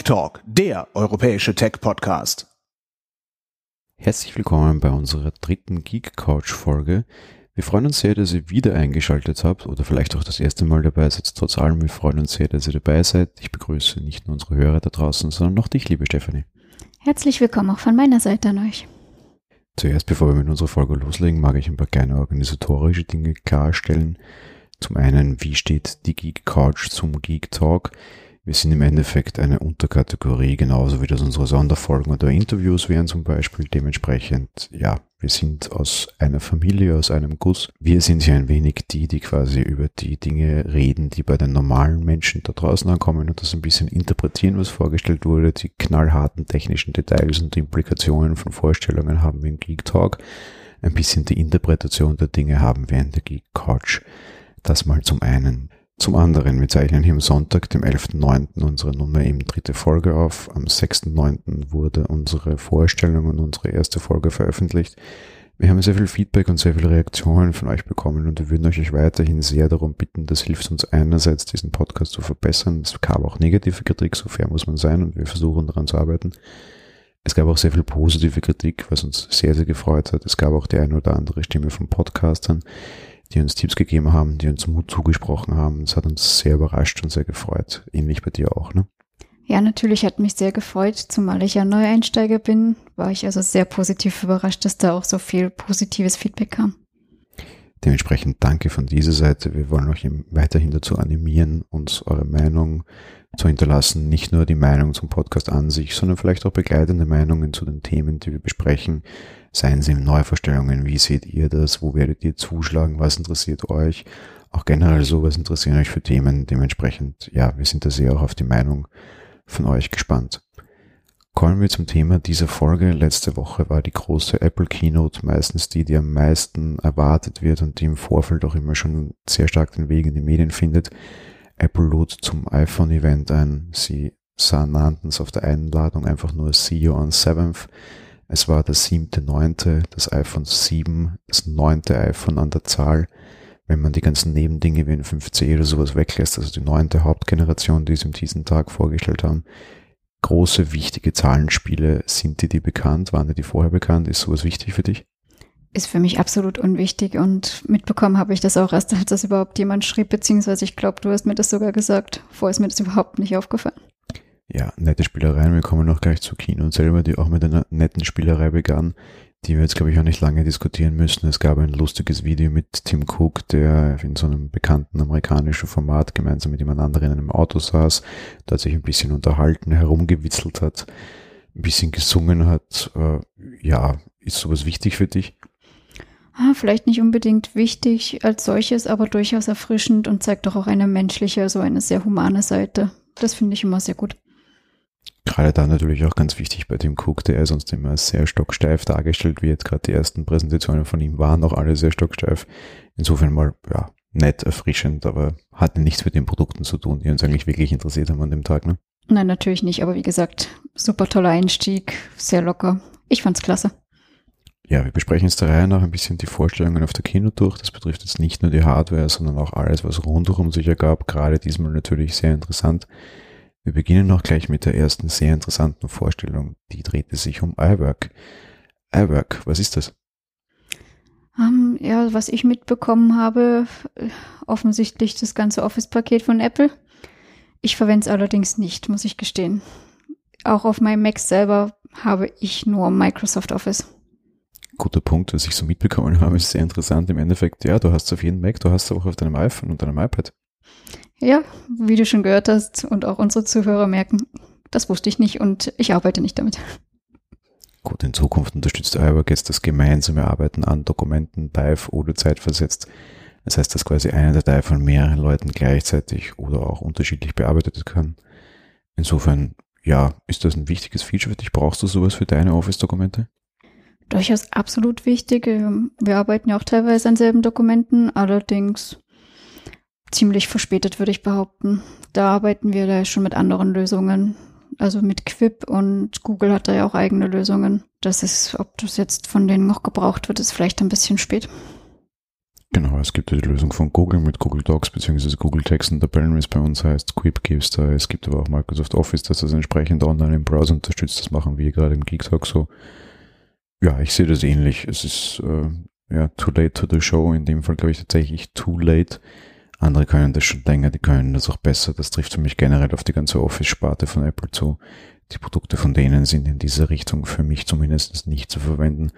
Talk, der europäische Tech-Podcast. Herzlich willkommen bei unserer dritten Geek Couch Folge. Wir freuen uns sehr, dass ihr wieder eingeschaltet habt oder vielleicht auch das erste Mal dabei seid. Trotz allem, wir freuen uns sehr, dass ihr dabei seid. Ich begrüße nicht nur unsere Hörer da draußen, sondern auch dich, liebe Stefanie. Herzlich willkommen auch von meiner Seite an euch. Zuerst, bevor wir mit unserer Folge loslegen, mag ich ein paar kleine organisatorische Dinge klarstellen. Zum einen, wie steht die Geek Couch zum Geek Talk? Wir sind im Endeffekt eine Unterkategorie, genauso wie das unsere Sonderfolgen oder Interviews wären zum Beispiel. Dementsprechend, ja, wir sind aus einer Familie, aus einem Guss. Wir sind hier ein wenig die quasi über die Dinge reden, die bei den normalen Menschen da draußen ankommen und das ein bisschen interpretieren, was vorgestellt wurde. Die knallharten technischen Details und die Implikationen von Vorstellungen haben wir im Geek Talk. Ein bisschen die Interpretation der Dinge haben wir in der Geek Couch. Das mal zum einen. Zum anderen, wir zeichnen hier am Sonntag, dem 11.09. unsere Nummer eben dritte Folge auf. Am 6.09. wurde unsere Vorstellung und unsere erste Folge veröffentlicht. Wir haben sehr viel Feedback und sehr viele Reaktionen von euch bekommen und wir würden euch weiterhin sehr darum bitten, das hilft uns einerseits, diesen Podcast zu verbessern. Es gab auch negative Kritik, so fair muss man sein und wir versuchen daran zu arbeiten. Es gab auch sehr viel positive Kritik, was uns sehr, sehr gefreut hat. Es gab auch die eine oder andere Stimme von Podcastern, die uns Tipps gegeben haben, die uns Mut zugesprochen haben. Das hat uns sehr überrascht und sehr gefreut. Ähnlich bei dir auch, ne? Ja, natürlich hat mich sehr gefreut, zumal ich ja Neueinsteiger bin, war ich also sehr positiv überrascht, dass da auch so viel positives Feedback kam. Dementsprechend danke von dieser Seite. Wir wollen euch weiterhin dazu animieren, uns eure Meinung zu hinterlassen. Nicht nur die Meinung zum Podcast an sich, sondern vielleicht auch begleitende Meinungen zu den Themen, die wir besprechen. Seien sie Neuvorstellungen, wie seht ihr das, wo werdet ihr zuschlagen, was interessiert euch, auch generell so, was interessieren euch für Themen, dementsprechend, ja, wir sind da sehr auch auf die Meinung von euch gespannt. Kommen wir zum Thema dieser Folge. Letzte Woche war die große Apple Keynote, meistens die am meisten erwartet wird und die im Vorfeld auch immer schon sehr stark den Weg in die Medien findet. Apple lud zum iPhone-Event ein, sie nannten es auf der Einladung einfach nur See You on 7th. Es war der 7.9., das iPhone 7, das 9. iPhone an der Zahl, wenn man die ganzen Nebendinge wie ein 5C oder sowas weglässt, also die 9. Hauptgeneration, die sie an diesem Tag vorgestellt haben. Große, wichtige Zahlenspiele, sind die bekannt? Waren die vorher bekannt? Ist sowas wichtig für dich? Ist für mich absolut unwichtig und mitbekommen habe ich das auch erst, als das überhaupt jemand schrieb, beziehungsweise ich glaube, du hast mir das sogar gesagt. Vorher ist mir das überhaupt nicht aufgefallen. Ja, nette Spielereien. Wir kommen noch gleich zu Keynote selber, die auch mit einer netten Spielerei begann, die wir jetzt, glaube ich, auch nicht lange diskutieren müssen. Es gab ein lustiges Video mit Tim Cook, der in so einem bekannten amerikanischen Format gemeinsam mit jemand anderem in einem Auto saß, dort sich ein bisschen unterhalten, herumgewitzelt hat, ein bisschen gesungen hat. Ja, ist sowas wichtig für dich? Vielleicht nicht unbedingt wichtig als solches, aber durchaus erfrischend und zeigt doch auch eine menschliche, also eine sehr humane Seite. Das finde ich immer sehr gut. Gerade da natürlich auch ganz wichtig bei Tim Cook, der sonst immer sehr stocksteif dargestellt wird. Gerade die ersten Präsentationen von ihm waren auch alle sehr stocksteif. Insofern mal, ja, nett, erfrischend, aber hatte nichts mit den Produkten zu tun, die uns eigentlich wirklich interessiert haben an dem Tag, ne? Nein, natürlich nicht, aber wie gesagt, super toller Einstieg, sehr locker. Ich fand's klasse. Ja, wir besprechen jetzt der Reihe nach ein bisschen die Vorstellungen auf der Keynote durch. Das betrifft jetzt nicht nur die Hardware, sondern auch alles, was rundherum sich ergab. Gerade diesmal natürlich sehr interessant. Wir beginnen auch gleich mit der ersten sehr interessanten Vorstellung. Die drehte sich um iWork. iWork, was ist das? Ja, was ich mitbekommen habe, offensichtlich das ganze Office-Paket von Apple. Ich verwende es allerdings nicht, muss ich gestehen. Auch auf meinem Mac selber habe ich nur Microsoft Office. Guter Punkt, was ich so mitbekommen habe, ist sehr interessant. Im Endeffekt, ja, du hast es auf jedem Mac, du hast es auch auf deinem iPhone und deinem iPad. Ja, wie du schon gehört hast und auch unsere Zuhörer merken, das wusste ich nicht und ich arbeite nicht damit. Gut, in Zukunft unterstützt iWork jetzt das gemeinsame Arbeiten an Dokumenten live oder zeitversetzt. Das heißt, dass quasi eine Datei von mehreren Leuten gleichzeitig oder auch unterschiedlich bearbeitet kann. Insofern, ja, ist das ein wichtiges Feature für dich? Brauchst du sowas für deine Office-Dokumente? Durchaus absolut wichtig. Wir arbeiten ja auch teilweise an selben Dokumenten, allerdings ziemlich verspätet, würde ich behaupten. Da arbeiten wir da schon mit anderen Lösungen, also mit Quip, und Google hat da ja auch eigene Lösungen. Das ist, ob das jetzt von denen noch gebraucht wird, ist vielleicht ein bisschen spät. Genau, es gibt ja die Lösung von Google mit Google Docs bzw. Google Text und Tabellen, wie es bei uns heißt. Quip gibt es da. Es gibt aber auch Microsoft Office, das das entsprechend online im Browser unterstützt. Das machen wir gerade im Geek Talk so. Ja, ich sehe das ähnlich. Es ist too late to the show. In dem Fall glaube ich tatsächlich too late. Andere können das schon länger, die können das auch besser. Das trifft für mich generell auf die ganze Office-Sparte von Apple zu. Die Produkte von denen sind in diese Richtung für mich zumindest nicht zu verwenden.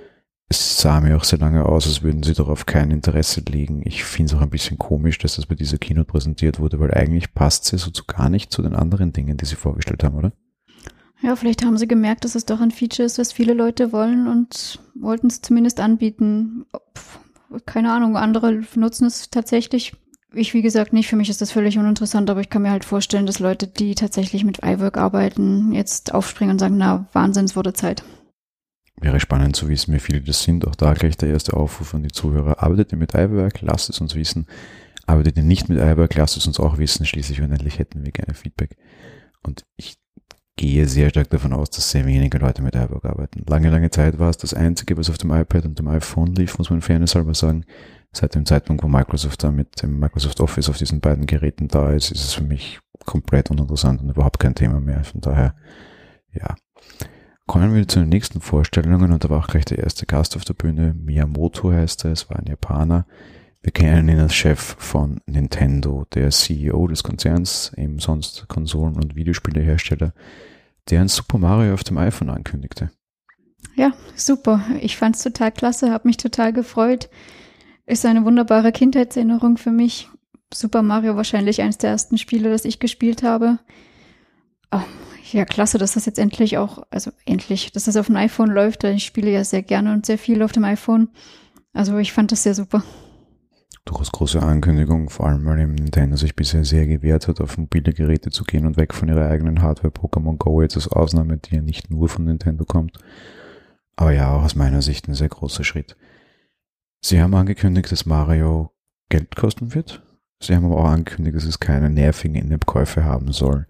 Es sah mir auch sehr lange aus, als würden sie darauf kein Interesse legen. Ich finde es auch ein bisschen komisch, dass das bei dieser Keynote präsentiert wurde, weil eigentlich passt sie so gar nicht zu den anderen Dingen, die sie vorgestellt haben, oder? Ja, vielleicht haben sie gemerkt, dass es doch ein Feature ist, was viele Leute wollen und wollten es zumindest anbieten. Keine Ahnung, andere nutzen es tatsächlich. Ich, wie gesagt, nicht. Für mich ist das völlig uninteressant, aber ich kann mir halt vorstellen, dass Leute, die tatsächlich mit iWork arbeiten, jetzt aufspringen und sagen, na, Wahnsinn, es wurde Zeit. Wäre spannend zu wissen, wie viele das sind. Auch da gleich der erste Aufruf an die Zuhörer. Arbeitet ihr mit iWork? Lasst es uns wissen. Arbeitet ihr nicht mit iWork? Lasst es uns auch wissen. Schließlich unendlich hätten wir gerne Feedback. Und ich gehe sehr stark davon aus, dass sehr wenige Leute mit iWork arbeiten. Lange, lange Zeit war es das Einzige, was auf dem iPad und dem iPhone lief, muss man fairness halber sagen. Seit dem Zeitpunkt, wo Microsoft da mit dem Microsoft Office auf diesen beiden Geräten da ist, ist es für mich komplett uninteressant und überhaupt kein Thema mehr. Von daher, ja. Kommen wir zu den nächsten Vorstellungen und da war auch gleich der erste Gast auf der Bühne. Miyamoto heißt er, es war ein Japaner. Wir kennen ihn als Chef von Nintendo, der CEO des Konzerns, eben sonst Konsolen- und Videospielehersteller, der ein Super Mario auf dem iPhone ankündigte. Ja, super. Ich fand's total klasse, habe mich total gefreut. Ist eine wunderbare Kindheitserinnerung für mich. Super Mario wahrscheinlich eines der ersten Spiele, das ich gespielt habe. Oh, ja, klasse, dass das jetzt endlich dass das auf dem iPhone läuft. Ich spiele ja sehr gerne und sehr viel auf dem iPhone. Also ich fand das sehr super. Durchaus große Ankündigung, vor allem weil eben Nintendo sich bisher sehr gewehrt hat, auf mobile Geräte zu gehen und weg von ihrer eigenen Hardware. Pokémon Go jetzt als Ausnahme, die ja nicht nur von Nintendo kommt. Aber ja, auch aus meiner Sicht ein sehr großer Schritt. Sie haben angekündigt, dass Mario Geld kosten wird. Sie haben aber auch angekündigt, dass es keine nervigen In-App-Käufe haben soll.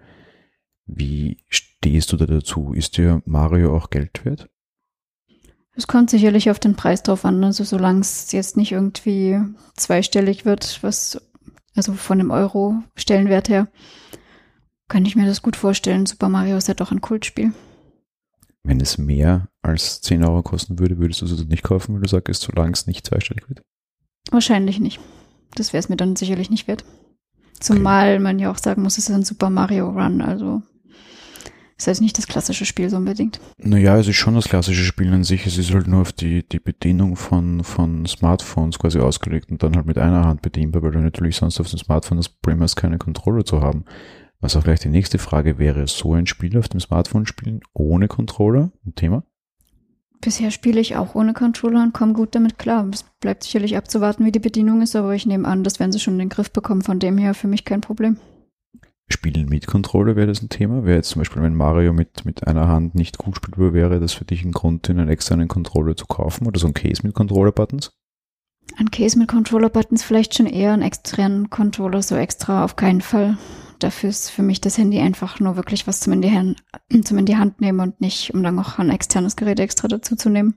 Wie stehst du da dazu? Ist dir Mario auch Geld wert? Es kommt sicherlich auf den Preis drauf an, also solange es jetzt nicht irgendwie zweistellig wird, also von dem Euro-Stellenwert her, kann ich mir das gut vorstellen. Super Mario ist ja doch ein Kultspiel. Wenn es mehr als 10 Euro kosten würde, würdest du es nicht kaufen, weil du sagst, solange es nicht zweistellig wird? Wahrscheinlich nicht. Das wäre es mir dann sicherlich nicht wert. Zumal man ja auch sagen muss, es ist ein Super Mario Run, also das heißt nicht das klassische Spiel so unbedingt. Naja, es ist schon das klassische Spiel an sich. Es ist halt nur auf die Bedienung von Smartphones quasi ausgelegt und dann halt mit einer Hand bedienbar, weil du natürlich sonst auf dem Smartphone das Problem hast, keine Controller zu haben. Was auch gleich die nächste Frage wäre, so ein Spiel auf dem Smartphone spielen ohne Controller? Ein Thema? Bisher spiele ich auch ohne Controller und komme gut damit klar. Es bleibt sicherlich abzuwarten, wie die Bedienung ist, aber ich nehme an, das werden sie schon in den Griff bekommen. Von dem her für mich kein Problem. Spielen mit Controller wäre das ein Thema? Wäre jetzt zum Beispiel, wenn Mario mit einer Hand nicht gut spielbar wäre, das für dich ein Grund, einen externen Controller zu kaufen oder so ein Case mit Controller-Buttons? Ein Case mit Controller-Buttons vielleicht schon eher, einen externen Controller so extra auf keinen Fall. Dafür ist für mich das Handy einfach nur wirklich was zum in die Hand nehmen und nicht, um dann auch ein externes Gerät extra dazu zu nehmen.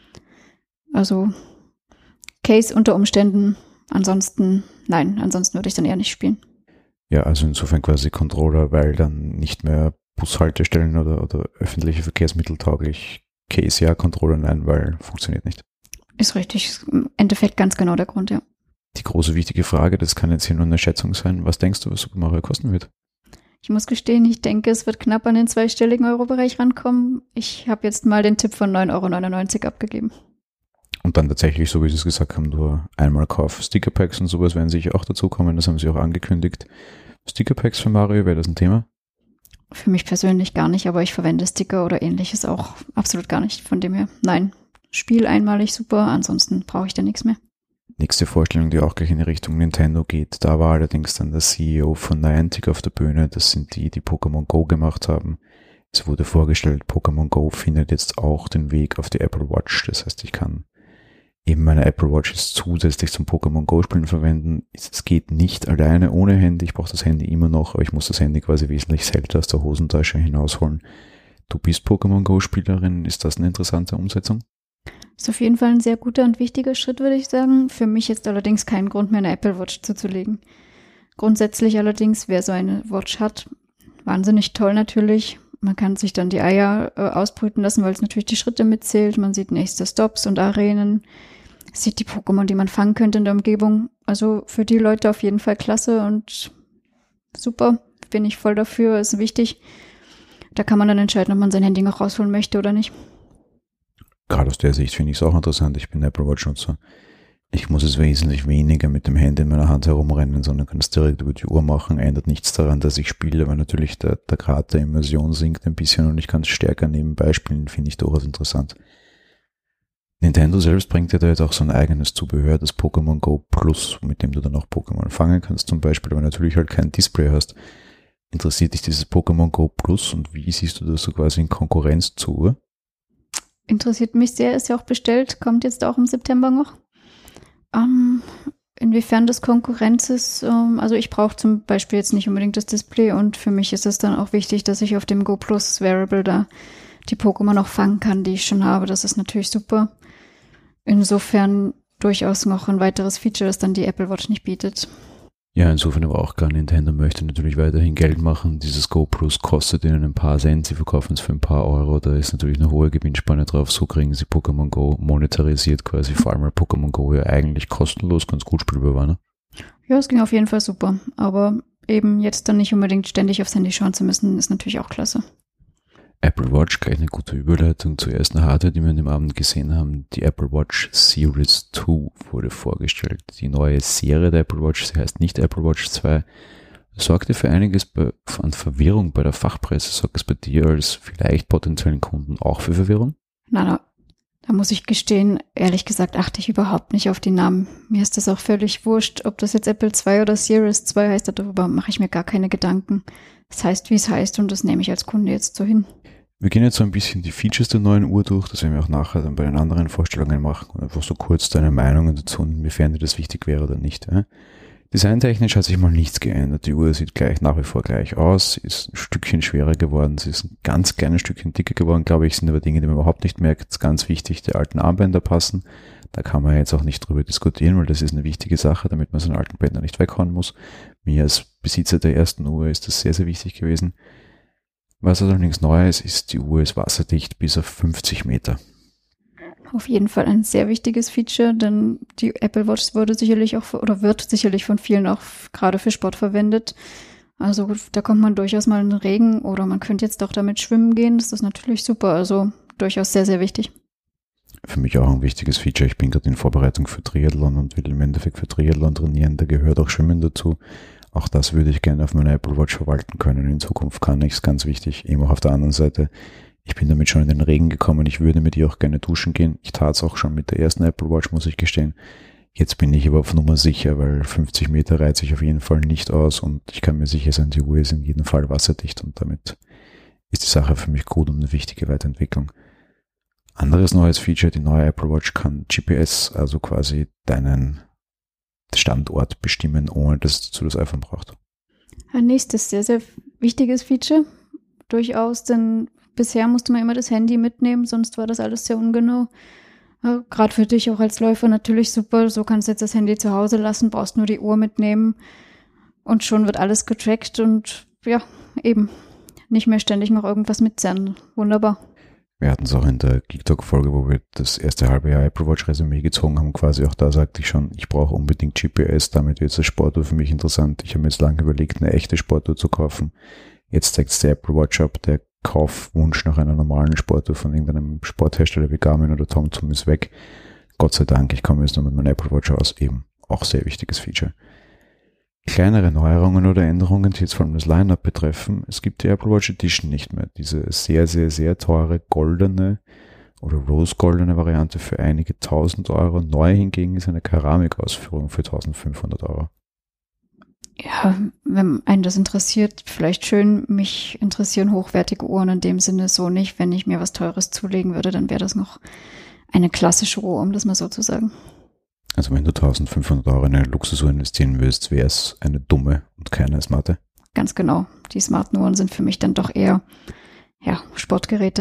Also Case unter Umständen, ansonsten würde ich dann eher nicht spielen. Ja, also insofern quasi Controller, weil dann nicht mehr Bushaltestellen oder öffentliche Verkehrsmittel tauglich. Case ja, Controller nein, weil funktioniert nicht. Ist richtig, ist im Endeffekt ganz genau der Grund, ja. Die große wichtige Frage, das kann jetzt hier nur eine Schätzung sein, was denkst du, was Super Mario kosten wird? Ich muss gestehen, ich denke, es wird knapp an den zweistelligen Euro-Bereich rankommen. Ich habe jetzt mal den Tipp von 9,99 € abgegeben. Und dann tatsächlich, so wie Sie es gesagt haben, nur einmal Kauf. Stickerpacks und sowas werden sicher auch dazu kommen, das haben Sie auch angekündigt. Stickerpacks für Mario, wäre das ein Thema? Für mich persönlich gar nicht, aber ich verwende Sticker oder ähnliches auch absolut gar nicht. Von dem her, nein. Spiel einmalig super, ansonsten brauche ich da nichts mehr. Nächste Vorstellung, die auch gleich in die Richtung Nintendo geht. Da war allerdings dann der CEO von Niantic auf der Bühne. Das sind die Pokémon Go gemacht haben. Es wurde vorgestellt, Pokémon Go findet jetzt auch den Weg auf die Apple Watch. Das heißt, ich kann eben meine Apple Watch jetzt zusätzlich zum Pokémon Go Spielen verwenden. Es geht nicht alleine ohne Handy. Ich brauche das Handy immer noch, aber ich muss das Handy quasi wesentlich seltener aus der Hosentasche hinausholen. Du bist Pokémon Go Spielerin. Ist das eine interessante Umsetzung? Ist auf jeden Fall ein sehr guter und wichtiger Schritt, würde ich sagen. Für mich jetzt allerdings keinen Grund mehr, eine Apple Watch zuzulegen. Grundsätzlich allerdings, wer so eine Watch hat, wahnsinnig toll natürlich. Man kann sich dann die Eier ausbrüten lassen, weil es natürlich die Schritte mitzählt. Man sieht nächste Stops und Arenen, sieht die Pokémon, die man fangen könnte in der Umgebung. Also für die Leute auf jeden Fall klasse und super. Bin ich voll dafür, ist wichtig. Da kann man dann entscheiden, ob man sein Handy noch rausholen möchte oder nicht. Gerade aus der Sicht finde ich es auch interessant. Ich bin Apple Watch-Nutzer. Ich muss es wesentlich weniger mit dem Handy in meiner Hand herumrennen, sondern kann es direkt über die Uhr machen. Ändert nichts daran, dass ich spiele, weil natürlich der Grad der Immersion sinkt ein bisschen und ich kann es stärker nebenbei spielen, finde ich durchaus interessant. Nintendo selbst bringt ja da jetzt auch so ein eigenes Zubehör, das Pokémon Go Plus, mit dem du dann auch Pokémon fangen kannst zum Beispiel, aber natürlich halt kein Display hast. Interessiert dich dieses Pokémon Go Plus und wie siehst du das so quasi in Konkurrenz zur Uhr? Interessiert mich sehr, ist ja auch bestellt, kommt jetzt auch im September noch. Inwiefern das Konkurrenz ist, also ich brauche zum Beispiel jetzt nicht unbedingt das Display und für mich ist es dann auch wichtig, dass ich auf dem Go Plus Wearable da die Pokémon auch fangen kann, die ich schon habe. Das ist natürlich super. Insofern durchaus noch ein weiteres Feature, das dann die Apple Watch nicht bietet. Ja, insofern aber auch gar Nintendo möchte natürlich weiterhin Geld machen. Dieses Go Plus kostet ihnen ein paar Cent, sie verkaufen es für ein paar Euro, da ist natürlich eine hohe Gewinnspanne drauf, so kriegen sie Pokémon Go monetarisiert quasi, vor allem weil Pokémon Go ja eigentlich kostenlos ganz gut spielbar war, ne? Ja, es ging auf jeden Fall super, aber eben jetzt dann nicht unbedingt ständig aufs Handy schauen zu müssen, ist natürlich auch klasse. Apple Watch, gleich eine gute Überleitung zur ersten Hardware, die wir an dem Abend gesehen haben. Die Apple Watch Series 2 wurde vorgestellt. Die neue Serie der Apple Watch, sie heißt nicht Apple Watch 2, sorgte für einiges an Verwirrung bei der Fachpresse. Sorgt es bei dir als vielleicht potenziellen Kunden auch für Verwirrung? Na, da muss ich gestehen, ehrlich gesagt achte ich überhaupt nicht auf die Namen. Mir ist das auch völlig wurscht, ob das jetzt Apple 2 oder Series 2 heißt, darüber mache ich mir gar keine Gedanken. Es heißt, wie es heißt und das nehme ich als Kunde jetzt so hin. Wir gehen jetzt so ein bisschen die Features der neuen Uhr durch, das werden wir auch nachher dann bei den anderen Vorstellungen machen und einfach so kurz deine Meinungen dazu und inwiefern dir das wichtig wäre oder nicht. Designtechnisch hat sich mal nichts geändert. Die Uhr sieht nach wie vor gleich aus, sie ist ein Stückchen schwerer geworden, sie ist ein ganz kleines Stückchen dicker geworden, glaube ich, sind aber Dinge, die man überhaupt nicht merkt. Das ist ganz wichtig, die alten Armbänder passen. Da kann man jetzt auch nicht drüber diskutieren, weil das ist eine wichtige Sache, damit man seine alten Bänder nicht weghauen muss. Mir als Besitzer der ersten Uhr ist das sehr, sehr wichtig gewesen. Was allerdings neu ist, die Uhr ist wasserdicht bis auf 50 Meter. Auf jeden Fall ein sehr wichtiges Feature, denn die Apple Watch wird sicherlich von vielen auch gerade für Sport verwendet. Also da kommt man durchaus mal in den Regen oder man könnte jetzt doch damit schwimmen gehen. Das ist natürlich super, also durchaus sehr, sehr wichtig. Für mich auch ein wichtiges Feature. Ich bin gerade in Vorbereitung für Triathlon und will im Endeffekt für Triathlon trainieren. Da gehört auch Schwimmen dazu. Auch das würde ich gerne auf meiner Apple Watch verwalten können. In Zukunft kann ich es, ganz wichtig. Eben auch auf der anderen Seite, ich bin damit schon in den Regen gekommen. Ich würde mit ihr auch gerne duschen gehen. Ich tat es auch schon mit der ersten Apple Watch, muss ich gestehen. Jetzt bin ich aber auf Nummer sicher, weil 50 Meter reizt sich auf jeden Fall nicht aus und ich kann mir sicher sein, die Uhr ist in jedem Fall wasserdicht und damit ist die Sache für mich gut und eine wichtige Weiterentwicklung. Anderes neues Feature, die neue Apple Watch kann GPS, also quasi deinen Standort bestimmen, ohne dass es dazu das iPhone braucht. Ein nächstes sehr, sehr wichtiges Feature. Durchaus, denn bisher musste man immer das Handy mitnehmen, sonst war das alles sehr ungenau. Ja, gerade für dich auch als Läufer natürlich super. So kannst du jetzt das Handy zu Hause lassen, brauchst nur die Uhr mitnehmen und schon wird alles getrackt und ja, eben nicht mehr ständig noch irgendwas mitzerren. Wunderbar. Wir hatten es auch in der Geek Talk Folge, wo wir das erste halbe Jahr Apple Watch Resümee gezogen haben, quasi auch da sagte ich schon, ich brauche unbedingt GPS, damit wird das Sportuhr für mich interessant. Ich habe mir jetzt lange überlegt, eine echte Sportuhr zu kaufen. Jetzt zeigt es der Apple Watch ab, der Kaufwunsch nach einer normalen Sportuhr von irgendeinem Sporthersteller wie Garmin oder TomTom ist weg. Gott sei Dank, ich komme jetzt nur mit meiner Apple Watch aus, eben auch sehr wichtiges Feature. Kleinere Neuerungen oder Änderungen, die jetzt vor allem das Line-Up betreffen. Es gibt die Apple Watch Edition nicht mehr. Diese sehr, sehr, sehr teure goldene oder rose-goldene Variante für einige 1000 Euro. Neu hingegen ist eine Keramikausführung für 1500 Euro. Ja, wenn einen das interessiert, vielleicht schön. Mich interessieren hochwertige Uhren in dem Sinne so nicht. Wenn ich mir was Teures zulegen würde, dann wäre das noch eine klassische Uhr, um das mal so zu sagen. Also wenn du 1500 Euro in eine Luxusuhr investieren willst, wäre es eine dumme und keine smarte. Ganz genau. Die smarten Uhren sind für mich dann doch eher, ja, Sportgeräte.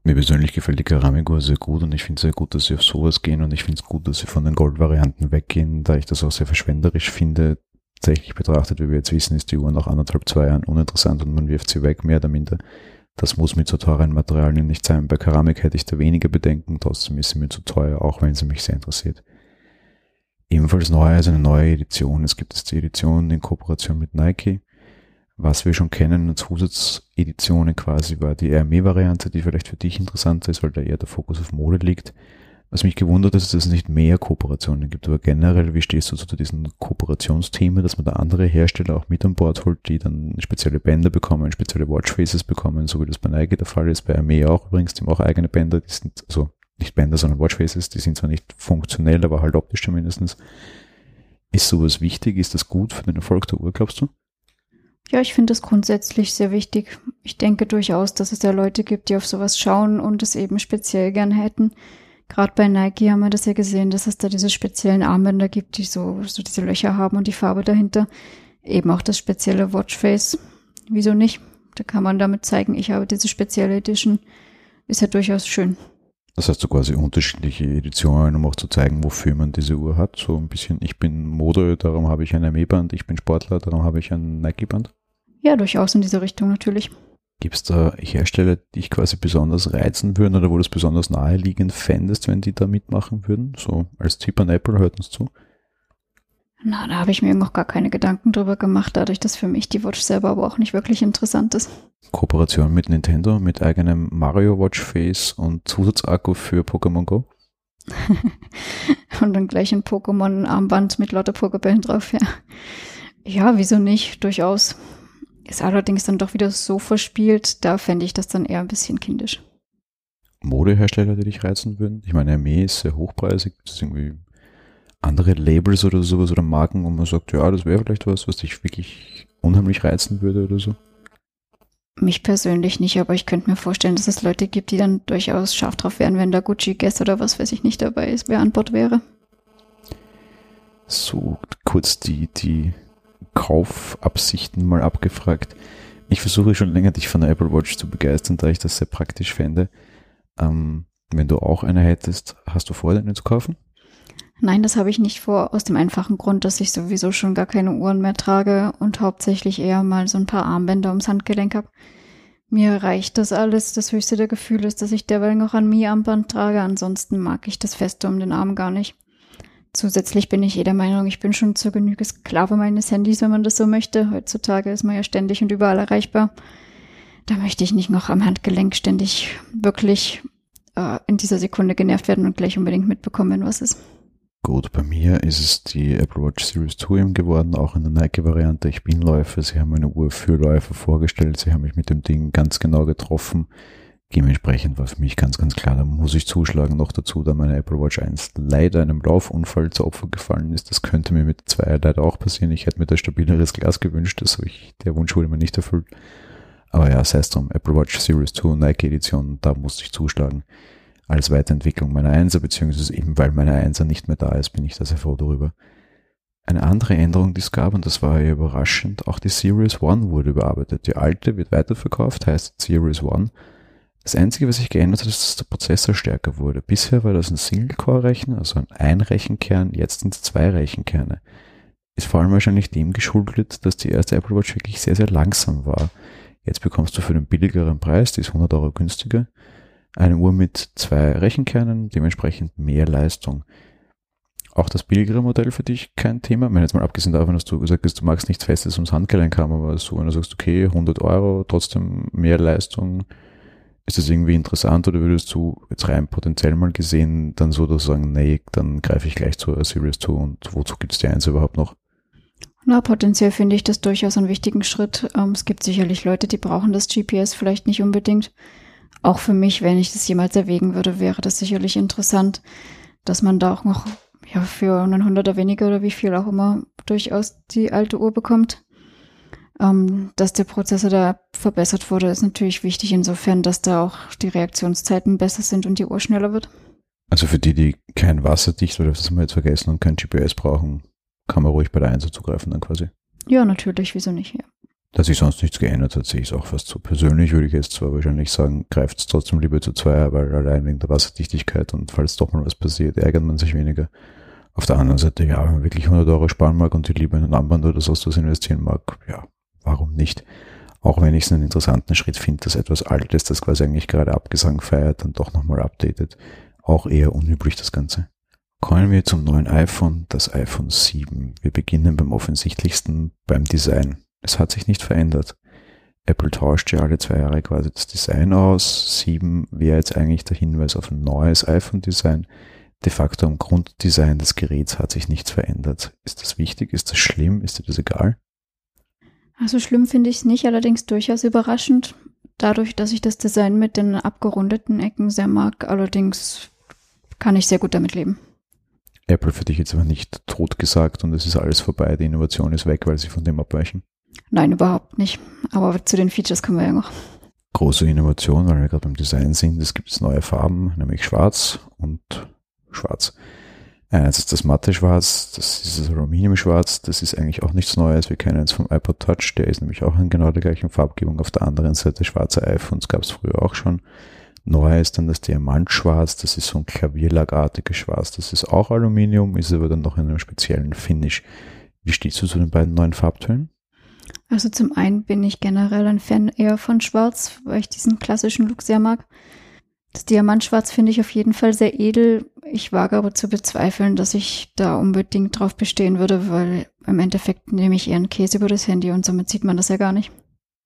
Mir persönlich gefällt die Keramikuhr sehr gut und ich finde es sehr gut, dass sie auf sowas gehen und ich finde es gut, dass sie von den Goldvarianten weggehen, da ich das auch sehr verschwenderisch finde. Tatsächlich betrachtet, wie wir jetzt wissen, ist die Uhr nach 1,5, 2 Jahren uninteressant und man wirft sie weg, mehr oder minder. Das muss mit so teuren Materialien nicht sein. Bei Keramik hätte ich da weniger Bedenken, trotzdem ist sie mir zu teuer, auch wenn sie mich sehr interessiert. Ebenfalls neu ist eine neue Edition. Es gibt jetzt die Edition in Kooperation mit Nike. Was wir schon kennen, eine Zusatzedition quasi war die RME-Variante, die vielleicht für dich interessanter ist, weil da eher der Fokus auf Mode liegt. Was mich gewundert ist, dass es nicht mehr Kooperationen gibt, aber generell, wie stehst du zu diesen Kooperationsthemen, dass man da andere Hersteller auch mit an Bord holt, die dann spezielle Bänder bekommen, spezielle Watchfaces bekommen, so wie das bei Nike der Fall ist, bei RME auch übrigens, die haben auch eigene Bänder, die sind, also nicht Bänder, sondern Watchfaces, die sind zwar nicht funktionell, aber halt optisch zumindest. Ist sowas wichtig? Ist das gut für den Erfolg der Uhr, glaubst du? Ja, ich finde das grundsätzlich sehr wichtig. Ich denke durchaus, dass es da Leute gibt, die auf sowas schauen und es eben speziell gern hätten. Gerade bei Nike haben wir das ja gesehen, dass es da diese speziellen Armbänder gibt, die so diese Löcher haben und die Farbe dahinter. Eben auch das spezielle Watchface. Wieso nicht? Da kann man damit zeigen, ich habe diese spezielle Edition. Ist ja durchaus schön. Das heißt so quasi unterschiedliche Editionen, um auch zu zeigen, wofür man diese Uhr hat. So ein bisschen, ich bin Mode, darum habe ich ein RME-Band, ich bin Sportler, darum habe ich ein Nike-Band. Ja, durchaus in diese Richtung natürlich. Gibt es da Hersteller, die dich quasi besonders reizen würden oder wo du es besonders naheliegend fändest, wenn die da mitmachen würden? So als Tipp an Apple, hört uns zu. Na, da habe ich mir noch gar keine Gedanken drüber gemacht, dadurch, dass für mich die Watch selber aber auch nicht wirklich interessant ist. Kooperation mit Nintendo, mit eigenem Mario Watchface und Zusatzakku für Pokémon Go? Und dann gleich ein Pokémon-Armband mit lauter Pokébällen drauf, ja. Ja, wieso nicht? Durchaus. Ist allerdings dann doch wieder so verspielt, da fände ich das dann eher ein bisschen kindisch. Modehersteller, die dich reizen würden? Ich meine, Hermès ist sehr hochpreisig, das ist irgendwie andere Labels oder sowas oder Marken, wo man sagt, ja, das wäre vielleicht was dich wirklich unheimlich reizen würde oder so? Mich persönlich nicht, aber ich könnte mir vorstellen, dass es Leute gibt, die dann durchaus scharf drauf wären, wenn da Gucci, Guess oder was weiß ich nicht dabei ist, wer an Bord wäre. So kurz die Kaufabsichten mal abgefragt. Ich versuche schon länger, dich von der Apple Watch zu begeistern, da ich das sehr praktisch fände. Wenn du auch eine hättest, hast du vor, eine zu kaufen? Nein, das habe ich nicht vor, aus dem einfachen Grund, dass ich sowieso schon gar keine Uhren mehr trage und hauptsächlich eher mal so ein paar Armbänder ums Handgelenk habe. Mir reicht das alles. Das höchste der Gefühle ist, dass ich derweil noch ein Mi-Armband trage. Ansonsten mag ich das Feste um den Arm gar nicht. Zusätzlich bin ich der Meinung, ich bin schon zur Genüge Sklave meines Handys, wenn man das so möchte. Heutzutage ist man ja ständig und überall erreichbar. Da möchte ich nicht noch am Handgelenk ständig wirklich in dieser Sekunde genervt werden und gleich unbedingt mitbekommen, wenn was ist. Gut, bei mir ist es die Apple Watch Series 2 eben geworden, auch in der Nike-Variante. Ich bin Läufer, sie haben eine Uhr für Läufer vorgestellt, sie haben mich mit dem Ding ganz genau getroffen. Dementsprechend war für mich ganz, ganz klar, da muss ich zuschlagen. Noch dazu, da meine Apple Watch 1 leider einem Laufunfall zu Opfer gefallen ist. Das könnte mir mit 2 leider auch passieren. Ich hätte mir da stabileres Glas gewünscht, der Wunsch wurde mir nicht erfüllt. Aber ja, sei es drum, Apple Watch Series 2 Nike-Edition, da musste ich zuschlagen. Als Weiterentwicklung meiner 1er, beziehungsweise eben weil meine 1er nicht mehr da ist, bin ich da sehr froh darüber. Eine andere Änderung, die es gab, und das war ja überraschend, auch die Series 1 wurde überarbeitet. Die alte wird weiterverkauft, heißt Series 1. Das Einzige, was sich geändert hat, ist, dass der Prozessor stärker wurde. Bisher war das ein Single-Core-Rechner, also ein Rechenkern, jetzt sind es 2 Rechenkerne. Ist vor allem wahrscheinlich dem geschuldet, dass die erste Apple Watch wirklich sehr, sehr langsam war. Jetzt bekommst du für den billigeren Preis, die ist 100 Euro günstiger, eine Uhr mit 2 Rechenkernen, dementsprechend mehr Leistung. Auch das billigere Modell für dich kein Thema. Ich meine, jetzt mal abgesehen davon, dass du gesagt hast, du magst nichts Festes ums Handgelenk haben, aber so, wenn du sagst, okay, 100 Euro, trotzdem mehr Leistung, ist das irgendwie interessant oder würdest du jetzt rein potenziell mal gesehen dann so sagen, nee, dann greife ich gleich zur Series 2 und wozu gibt es die 1 überhaupt noch? Na, potenziell finde ich das durchaus einen wichtigen Schritt. Es gibt sicherlich Leute, die brauchen das GPS vielleicht nicht unbedingt. Auch für mich, wenn ich das jemals erwägen würde, wäre das sicherlich interessant, dass man da auch noch für einen 100er weniger oder wie viel auch immer durchaus die alte Uhr bekommt. Dass der Prozessor da verbessert wurde, ist natürlich wichtig insofern, dass da auch die Reaktionszeiten besser sind und die Uhr schneller wird. Also für die kein wasserdicht oder das haben wir jetzt vergessen und kein GPS brauchen, kann man ruhig bei der 1 zugreifen dann quasi. Ja, natürlich, wieso nicht, ja. Da sich sonst nichts geändert hat, sehe ich es auch fast so. Persönlich würde ich jetzt zwar wahrscheinlich sagen, greift es trotzdem lieber zu 2, weil allein wegen der Wasserdichtigkeit und falls doch mal was passiert, ärgert man sich weniger. Auf der anderen Seite, ja, wenn man wirklich 100 Euro sparen mag und die lieber in ein Armband oder sonst was investieren mag, ja, warum nicht? Auch wenn ich es einen interessanten Schritt finde, dass etwas Altes, das quasi eigentlich gerade Abgesang feiert, dann doch nochmal updatet. Auch eher unüblich das Ganze. Kommen wir zum neuen iPhone, das iPhone 7. Wir beginnen beim offensichtlichsten, beim Design. Es hat sich nicht verändert. Apple tauscht ja alle 2 Jahre quasi das Design aus. 7 wäre jetzt eigentlich der Hinweis auf ein neues iPhone-Design. De facto am Grunddesign des Geräts hat sich nichts verändert. Ist das wichtig? Ist das schlimm? Ist dir das egal? Also schlimm finde ich es nicht, allerdings durchaus überraschend. Dadurch, dass ich das Design mit den abgerundeten Ecken sehr mag, allerdings kann ich sehr gut damit leben. Apple für dich jetzt aber nicht totgesagt und es ist alles vorbei, die Innovation ist weg, weil sie von dem abweichen? Nein, überhaupt nicht. Aber zu den Features kommen wir ja noch. Große Innovation, weil wir gerade beim Design sind. Es gibt neue Farben, nämlich schwarz und schwarz. Eins ist das matte Schwarz, das ist das Aluminium-Schwarz, das ist eigentlich auch nichts Neues. Wir kennen es vom iPod Touch, der ist nämlich auch in genau der gleichen Farbgebung. Auf der anderen Seite schwarze iPhones gab es früher auch schon. Neu ist dann das Diamantschwarz, das ist so ein klavierlackartiges Schwarz. Das ist auch Aluminium, ist aber dann noch in einem speziellen Finish. Wie stehst du zu den beiden neuen Farbtönen? Also zum einen bin ich generell ein Fan eher von Schwarz, weil ich diesen klassischen Look sehr mag. Das Diamantschwarz finde ich auf jeden Fall sehr edel. Ich wage aber zu bezweifeln, dass ich da unbedingt drauf bestehen würde, weil im Endeffekt nehme ich eher einen Käse über das Handy und somit sieht man das ja gar nicht.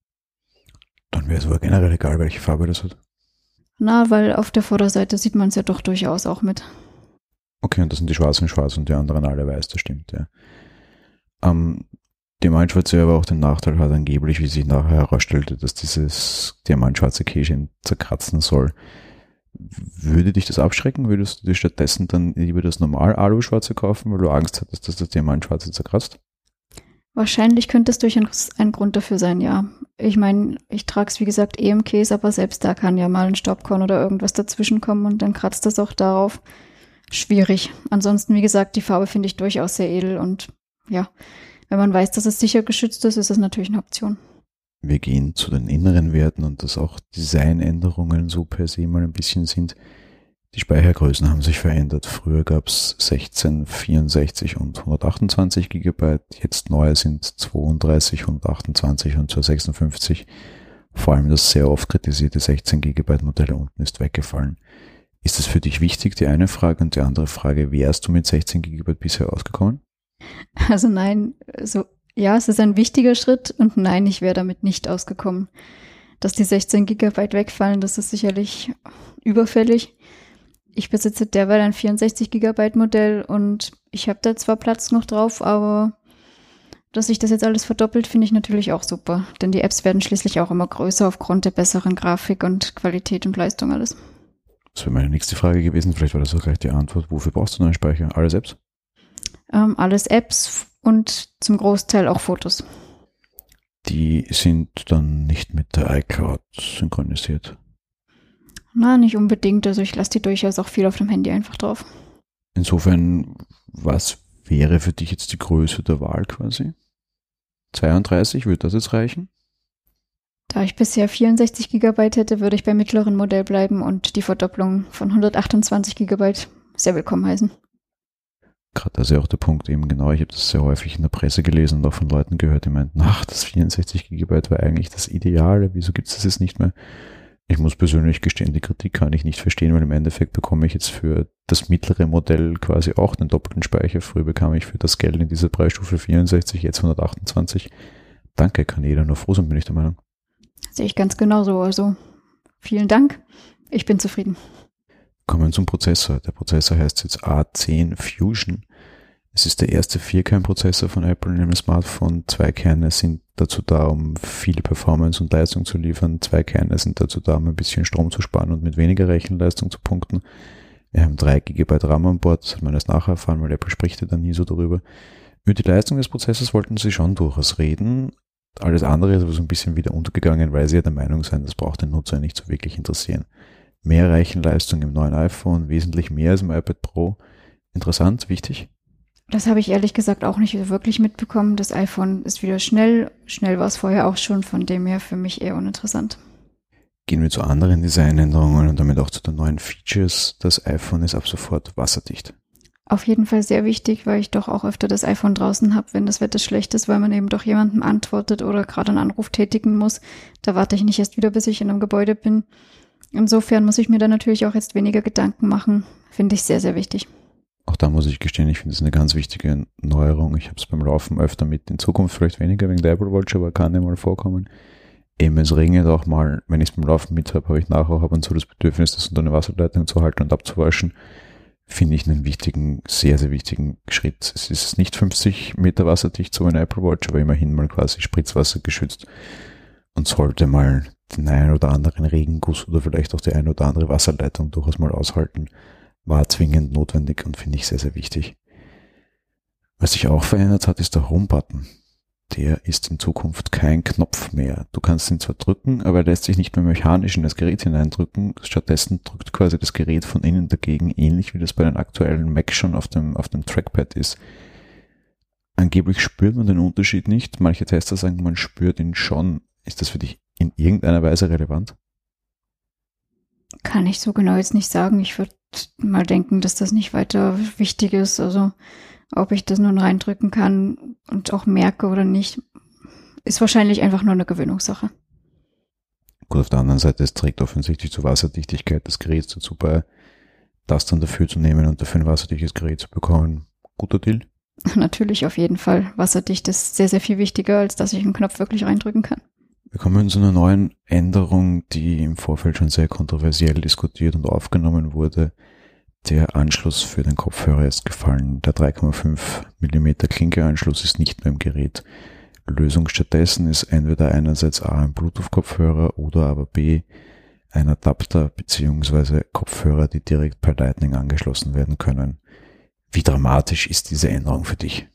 Dann wäre es aber generell egal, welche Farbe das hat. Na, weil auf der Vorderseite sieht man es ja doch durchaus auch mit. Okay, und das sind die schwarzen schwarz und die anderen alle weiß, das stimmt, ja. Diamantschwarz aber auch den Nachteil hat angeblich, wie sich nachher herausstellte, dass dieses diamantschwarze Käschen zerkratzen soll. Würde dich das abschrecken? Würdest du dir stattdessen dann lieber das normal Alu-Schwarze kaufen, weil du Angst hattest, dass das Diamantschwarze zerkratzt? Wahrscheinlich könnte es durchaus ein Grund dafür sein, ja. Ich meine, ich trage es wie gesagt im Käse, aber selbst da kann ja mal ein Staubkorn oder irgendwas dazwischen kommen und dann kratzt das auch darauf. Schwierig. Ansonsten, wie gesagt, die Farbe finde ich durchaus sehr edel und ja, wenn man weiß, dass es sicher geschützt ist, ist das natürlich eine Option. Wir gehen zu den inneren Werten und dass auch Designänderungen so per se mal ein bisschen sind. Die Speichergrößen haben sich verändert. Früher gab es 16, 64 und 128 GB. Jetzt neu sind 32, 128 und 256. Vor allem das sehr oft kritisierte 16 GB Modell unten ist weggefallen. Ist das für dich wichtig, die eine Frage? Und die andere Frage, wärst du mit 16 GB bisher ausgekommen? Also nein, ja, es ist ein wichtiger Schritt und nein, ich wäre damit nicht ausgekommen. Dass die 16 GB wegfallen, das ist sicherlich überfällig. Ich besitze derweil ein 64 GB Modell und ich habe da zwar Platz noch drauf, aber dass sich das jetzt alles verdoppelt, finde ich natürlich auch super. Denn die Apps werden schließlich auch immer größer aufgrund der besseren Grafik und Qualität und Leistung alles. Das wäre meine nächste Frage gewesen, vielleicht war das auch gleich die Antwort. Wofür brauchst du neuen Speicher? Alles Apps? Alles Apps und zum Großteil auch Fotos. Die sind dann nicht mit der iCloud synchronisiert. Na, nicht unbedingt. Also ich lasse die durchaus auch viel auf dem Handy einfach drauf. Insofern, was wäre für dich jetzt die Größe der Wahl quasi? 32, würde das jetzt reichen? Da ich bisher 64 GB hätte, würde ich beim mittleren Modell bleiben und die Verdopplung von 128 GB sehr willkommen heißen. Gerade das ist ja auch der Punkt eben genau, ich habe das sehr häufig in der Presse gelesen und auch von Leuten gehört, die meinten, ach, das 64 GB war eigentlich das Ideale, wieso gibt es das jetzt nicht mehr? Ich muss persönlich gestehen, die Kritik kann ich nicht verstehen, weil im Endeffekt bekomme ich jetzt für das mittlere Modell quasi auch den doppelten Speicher. Früher bekam ich für das Geld in dieser Preisstufe 64, jetzt 128. Danke, kann jeder nur froh sein, bin ich der Meinung. Sehe ich ganz genauso, also vielen Dank, ich bin zufrieden. Kommen wir zum Prozessor. Der Prozessor heißt jetzt A10 Fusion. Es ist der erste Vierkernprozessor von Apple in einem Smartphone. 2 Kerne sind dazu da, um viel Performance und Leistung zu liefern. 2 Kerne sind dazu da, um ein bisschen Strom zu sparen und mit weniger Rechenleistung zu punkten. Wir haben 3 GB RAM an Bord, das hat man erst nachher erfahren, weil Apple spricht ja dann nie so darüber. Über die Leistung des Prozessors wollten sie schon durchaus reden. Alles andere ist aber so ein bisschen wieder untergegangen, weil sie ja der Meinung sind, das braucht den Nutzer nicht so wirklich interessieren. Mehr Rechenleistung im neuen iPhone, wesentlich mehr als im iPad Pro. Interessant, wichtig? Das habe ich ehrlich gesagt auch nicht wirklich mitbekommen. Das iPhone ist wieder schnell. Schnell war es vorher auch schon, von dem her für mich eher uninteressant. Gehen wir zu anderen Designänderungen und damit auch zu den neuen Features. Das iPhone ist ab sofort wasserdicht. Auf jeden Fall sehr wichtig, weil ich doch auch öfter das iPhone draußen habe, wenn das Wetter schlecht ist, weil man eben doch jemandem antwortet oder gerade einen Anruf tätigen muss. Da warte ich nicht erst wieder, bis ich in einem Gebäude bin. Insofern muss ich mir da natürlich auch jetzt weniger Gedanken machen. Finde ich sehr, sehr wichtig. Auch da muss ich gestehen, ich finde es eine ganz wichtige Neuerung. Ich habe es beim Laufen öfter mit, in Zukunft vielleicht weniger wegen der Apple Watch, aber kann ja mal vorkommen. Eben es regnet auch mal, wenn ich es beim Laufen mit habe ich nachher auch ab und zu das Bedürfnis, das unter eine Wasserleitung zu halten und abzuwaschen. Finde ich einen wichtigen, sehr, sehr wichtigen Schritt. Es ist nicht 50 Meter wasserdicht, so eine Apple Watch, aber immerhin mal quasi Spritzwasser geschützt und sollte mal den einen oder anderen Regenguss oder vielleicht auch die eine oder andere Wasserleitung durchaus mal aushalten. War zwingend notwendig und finde ich sehr, sehr wichtig. Was sich auch verändert hat, ist der Home-Button. Der ist in Zukunft kein Knopf mehr. Du kannst ihn zwar drücken, aber er lässt sich nicht mehr mechanisch in das Gerät hineindrücken. Stattdessen drückt quasi das Gerät von innen dagegen, ähnlich wie das bei den aktuellen Mac schon auf dem Trackpad ist. Angeblich spürt man den Unterschied nicht. Manche Tester sagen, man spürt ihn schon. Ist das für dich in irgendeiner Weise relevant? Kann ich so genau jetzt nicht sagen. Ich würde mal denken, dass das nicht weiter wichtig ist. Also ob ich das nun reindrücken kann und auch merke oder nicht, ist wahrscheinlich einfach nur eine Gewöhnungssache. Gut, auf der anderen Seite, es trägt offensichtlich zur Wasserdichtigkeit des Geräts dazu bei, das dann dafür zu nehmen und dafür ein wasserdichtes Gerät zu bekommen. Guter Deal? Natürlich, auf jeden Fall. Wasserdicht ist sehr, sehr viel wichtiger, als dass ich einen Knopf wirklich reindrücken kann. Wir kommen zu einer neuen Änderung, die im Vorfeld schon sehr kontroversiell diskutiert und aufgenommen wurde. Der Anschluss für den Kopfhörer ist gefallen. Der 3,5 mm Klinkeanschluss ist nicht mehr im Gerät. Lösung stattdessen ist entweder einerseits A, ein Bluetooth-Kopfhörer oder aber B, ein Adapter bzw. Kopfhörer, die direkt per Lightning angeschlossen werden können. Wie dramatisch ist diese Änderung für dich?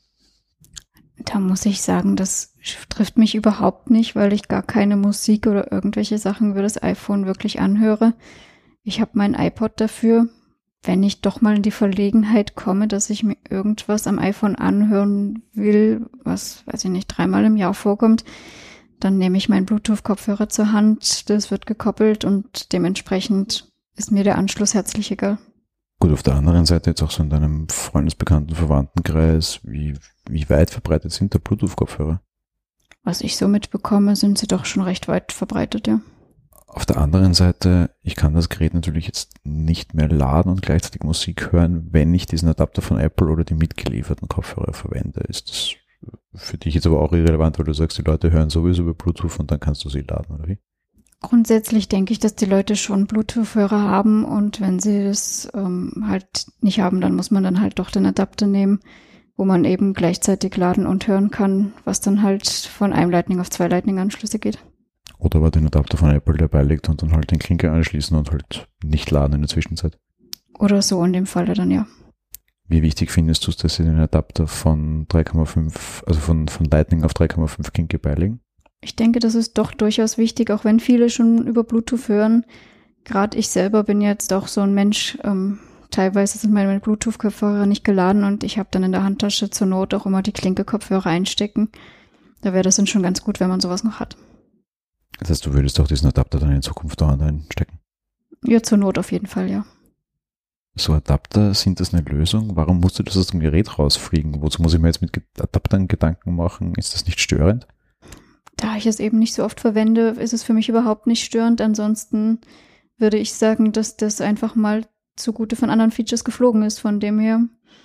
Da muss ich sagen, das trifft mich überhaupt nicht, weil ich gar keine Musik oder irgendwelche Sachen über das iPhone wirklich anhöre. Ich habe mein iPod dafür. Wenn ich doch mal in die Verlegenheit komme, dass ich mir irgendwas am iPhone anhören will, was, weiß ich nicht, 3-mal im Jahr vorkommt, dann nehme ich meinen Bluetooth-Kopfhörer zur Hand, das wird gekoppelt und dementsprechend ist mir der Anschluss herzlich egal. Gut, auf der anderen Seite jetzt auch so in deinem Freundesbekannten Verwandtenkreis, wie weit verbreitet sind da Bluetooth-Kopfhörer? Was ich so mitbekomme, sind sie doch schon recht weit verbreitet, ja. Auf der anderen Seite, ich kann das Gerät natürlich jetzt nicht mehr laden und gleichzeitig Musik hören, wenn ich diesen Adapter von Apple oder die mitgelieferten Kopfhörer verwende. Ist das für dich jetzt aber auch irrelevant, weil du sagst, die Leute hören sowieso über Bluetooth und dann kannst du sie laden, oder wie? Grundsätzlich denke ich, dass die Leute schon Bluetooth-Hörer haben und wenn sie das halt nicht haben, dann muss man dann halt doch den Adapter nehmen, wo man eben gleichzeitig laden und hören kann, was dann halt von einem Lightning auf 2 Lightning-Anschlüsse geht. Oder aber den Adapter von Apple dabei liegt und dann halt den Klinker anschließen und halt nicht laden in der Zwischenzeit. Oder so in dem Falle dann, ja. Wie wichtig findest du es, dass sie den Adapter von 3,5, also von Lightning auf 3,5 Klinke beilegen? Ich denke, das ist doch durchaus wichtig, auch wenn viele schon über Bluetooth hören. Gerade ich selber bin jetzt auch so ein Mensch, teilweise sind meine Bluetooth-Kopfhörer nicht geladen und ich habe dann in der Handtasche zur Not auch immer die Klinke-Kopfhörer einstecken. Da wäre das dann schon ganz gut, wenn man sowas noch hat. Das heißt, du würdest auch diesen Adapter dann in Zukunft dauernd einstecken? Ja, zur Not auf jeden Fall, ja. So Adapter, sind das eine Lösung? Warum musste das aus dem Gerät rausfliegen? Wozu muss ich mir jetzt mit Adaptern Gedanken machen? Ist das nicht störend? Da ich es eben nicht so oft verwende, ist es für mich überhaupt nicht störend. Ansonsten würde ich sagen, dass das einfach mal zugute von anderen Features geflogen ist, von dem her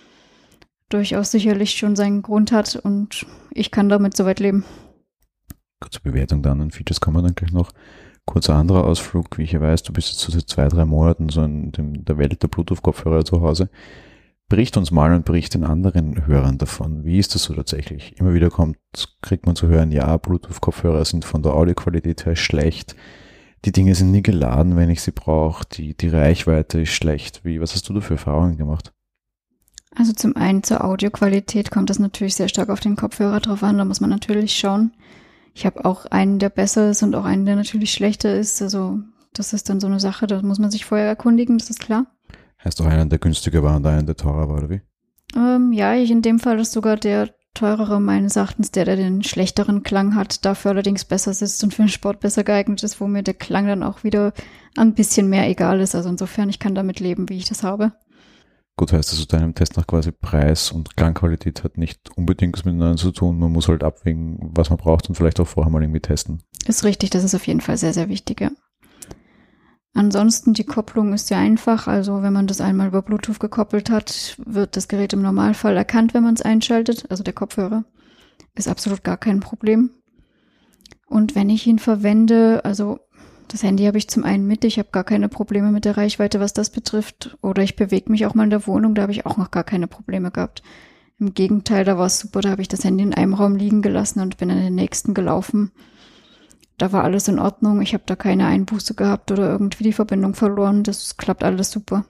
durchaus sicherlich schon seinen Grund hat und ich kann damit soweit leben. Zur Bewertung der anderen Features kommen wir dann gleich noch. Kurzer anderer Ausflug, wie ich ja weiß, du bist jetzt seit 2-3 Monaten so in der Welt der Bluetooth-Kopfhörer zu Hause. Bericht uns mal und bericht den anderen Hörern davon. Wie ist das so tatsächlich? Immer wieder kriegt man zu hören, ja, Bluetooth-Kopfhörer sind von der Audioqualität her schlecht. Die Dinge sind nie geladen, wenn ich sie brauche. Die Reichweite ist schlecht. Was hast du da für Erfahrungen gemacht? Also zum einen zur Audioqualität kommt das natürlich sehr stark auf den Kopfhörer drauf an. Da muss man natürlich schauen. Ich habe auch einen, der besser ist und auch einen, der natürlich schlechter ist. Also das ist dann so eine Sache, da muss man sich vorher erkundigen, das ist klar. Heißt auch einer, der günstiger war und einer, der teurer war, oder wie? Ja, in dem Fall ist sogar der teurere meines Erachtens der den schlechteren Klang hat, dafür allerdings besser sitzt und für den Sport besser geeignet ist, wo mir der Klang dann auch wieder ein bisschen mehr egal ist. Also insofern, ich kann damit leben, wie ich das habe. Gut, heißt also deinem Test nach quasi Preis und Klangqualität hat nicht unbedingt was miteinander zu tun. Man muss halt abwägen, was man braucht und vielleicht auch vorher mal irgendwie testen. Ist richtig, das ist auf jeden Fall sehr, sehr wichtig, ja. Ansonsten, die Kopplung ist sehr einfach. Also wenn man das einmal über Bluetooth gekoppelt hat, wird das Gerät im Normalfall erkannt, wenn man es einschaltet. Also der Kopfhörer ist absolut gar kein Problem. Und wenn ich ihn verwende, also das Handy habe ich zum einen mit, ich habe gar keine Probleme mit der Reichweite, was das betrifft. Oder ich bewege mich auch mal in der Wohnung, da habe ich auch noch gar keine Probleme gehabt. Im Gegenteil, da war es super, da habe ich das Handy in einem Raum liegen gelassen und bin in den nächsten gelaufen. Da war alles in Ordnung, ich habe da keine Einbuße gehabt oder irgendwie die Verbindung verloren, das klappt alles super.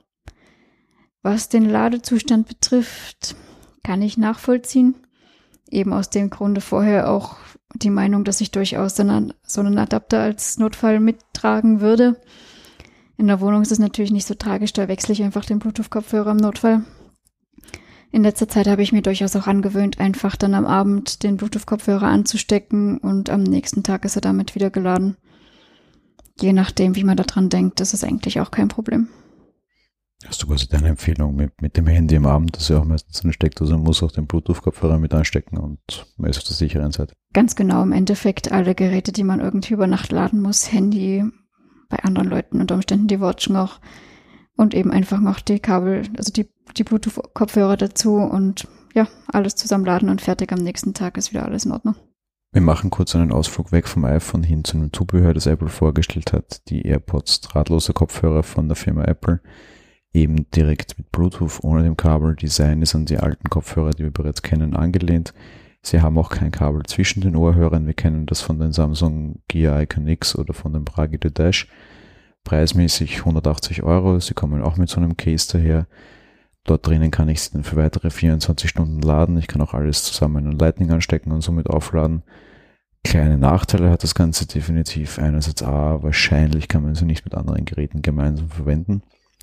Was den Ladezustand betrifft, kann ich nachvollziehen. Eben aus dem Grunde vorher auch die Meinung, dass ich durchaus so einen Adapter als Notfall mittragen würde. In der Wohnung ist es natürlich nicht so tragisch, da wechsle ich einfach den Bluetooth-Kopfhörer im Notfall. In letzter Zeit habe ich mir durchaus auch angewöhnt, einfach dann am Abend den Bluetooth-Kopfhörer anzustecken und am nächsten Tag ist er damit wieder geladen. Je nachdem, wie man da dran denkt, das ist eigentlich auch kein Problem. Hast du quasi deine Empfehlung mit dem Handy am Abend, das ist ja auch meistens eine Steckdose, man muss auch den Bluetooth-Kopfhörer mit anstecken und man ist auf der sicheren Seite. Ganz genau, im Endeffekt alle Geräte, die man irgendwie über Nacht laden muss, Handy, bei anderen Leuten unter Umständen die Watch noch und eben einfach noch die Kabel, also die Bluetooth-Kopfhörer dazu und ja, alles zusammenladen und fertig, am nächsten Tag ist wieder alles in Ordnung. Wir machen kurz einen Ausflug weg vom iPhone hin zu einem Zubehör, das Apple vorgestellt hat, die AirPods, drahtlose Kopfhörer von der Firma Apple, eben direkt mit Bluetooth, ohne dem Kabel. Design ist an die alten Kopfhörer, die wir bereits kennen, angelehnt. Sie haben auch kein Kabel zwischen den Ohrhörern, wir kennen das von den Samsung Gear Icon X oder von dem Bragito Dash. Preismäßig 180 €, sie kommen auch mit so einem Case daher. Dort drinnen kann ich sie dann für weitere 24 Stunden laden. Ich kann auch alles zusammen in Lightning anstecken und somit aufladen. Kleine Nachteile hat das Ganze definitiv. Einerseits wahrscheinlich kann man sie nicht mit anderen Geräten gemeinsam verwenden.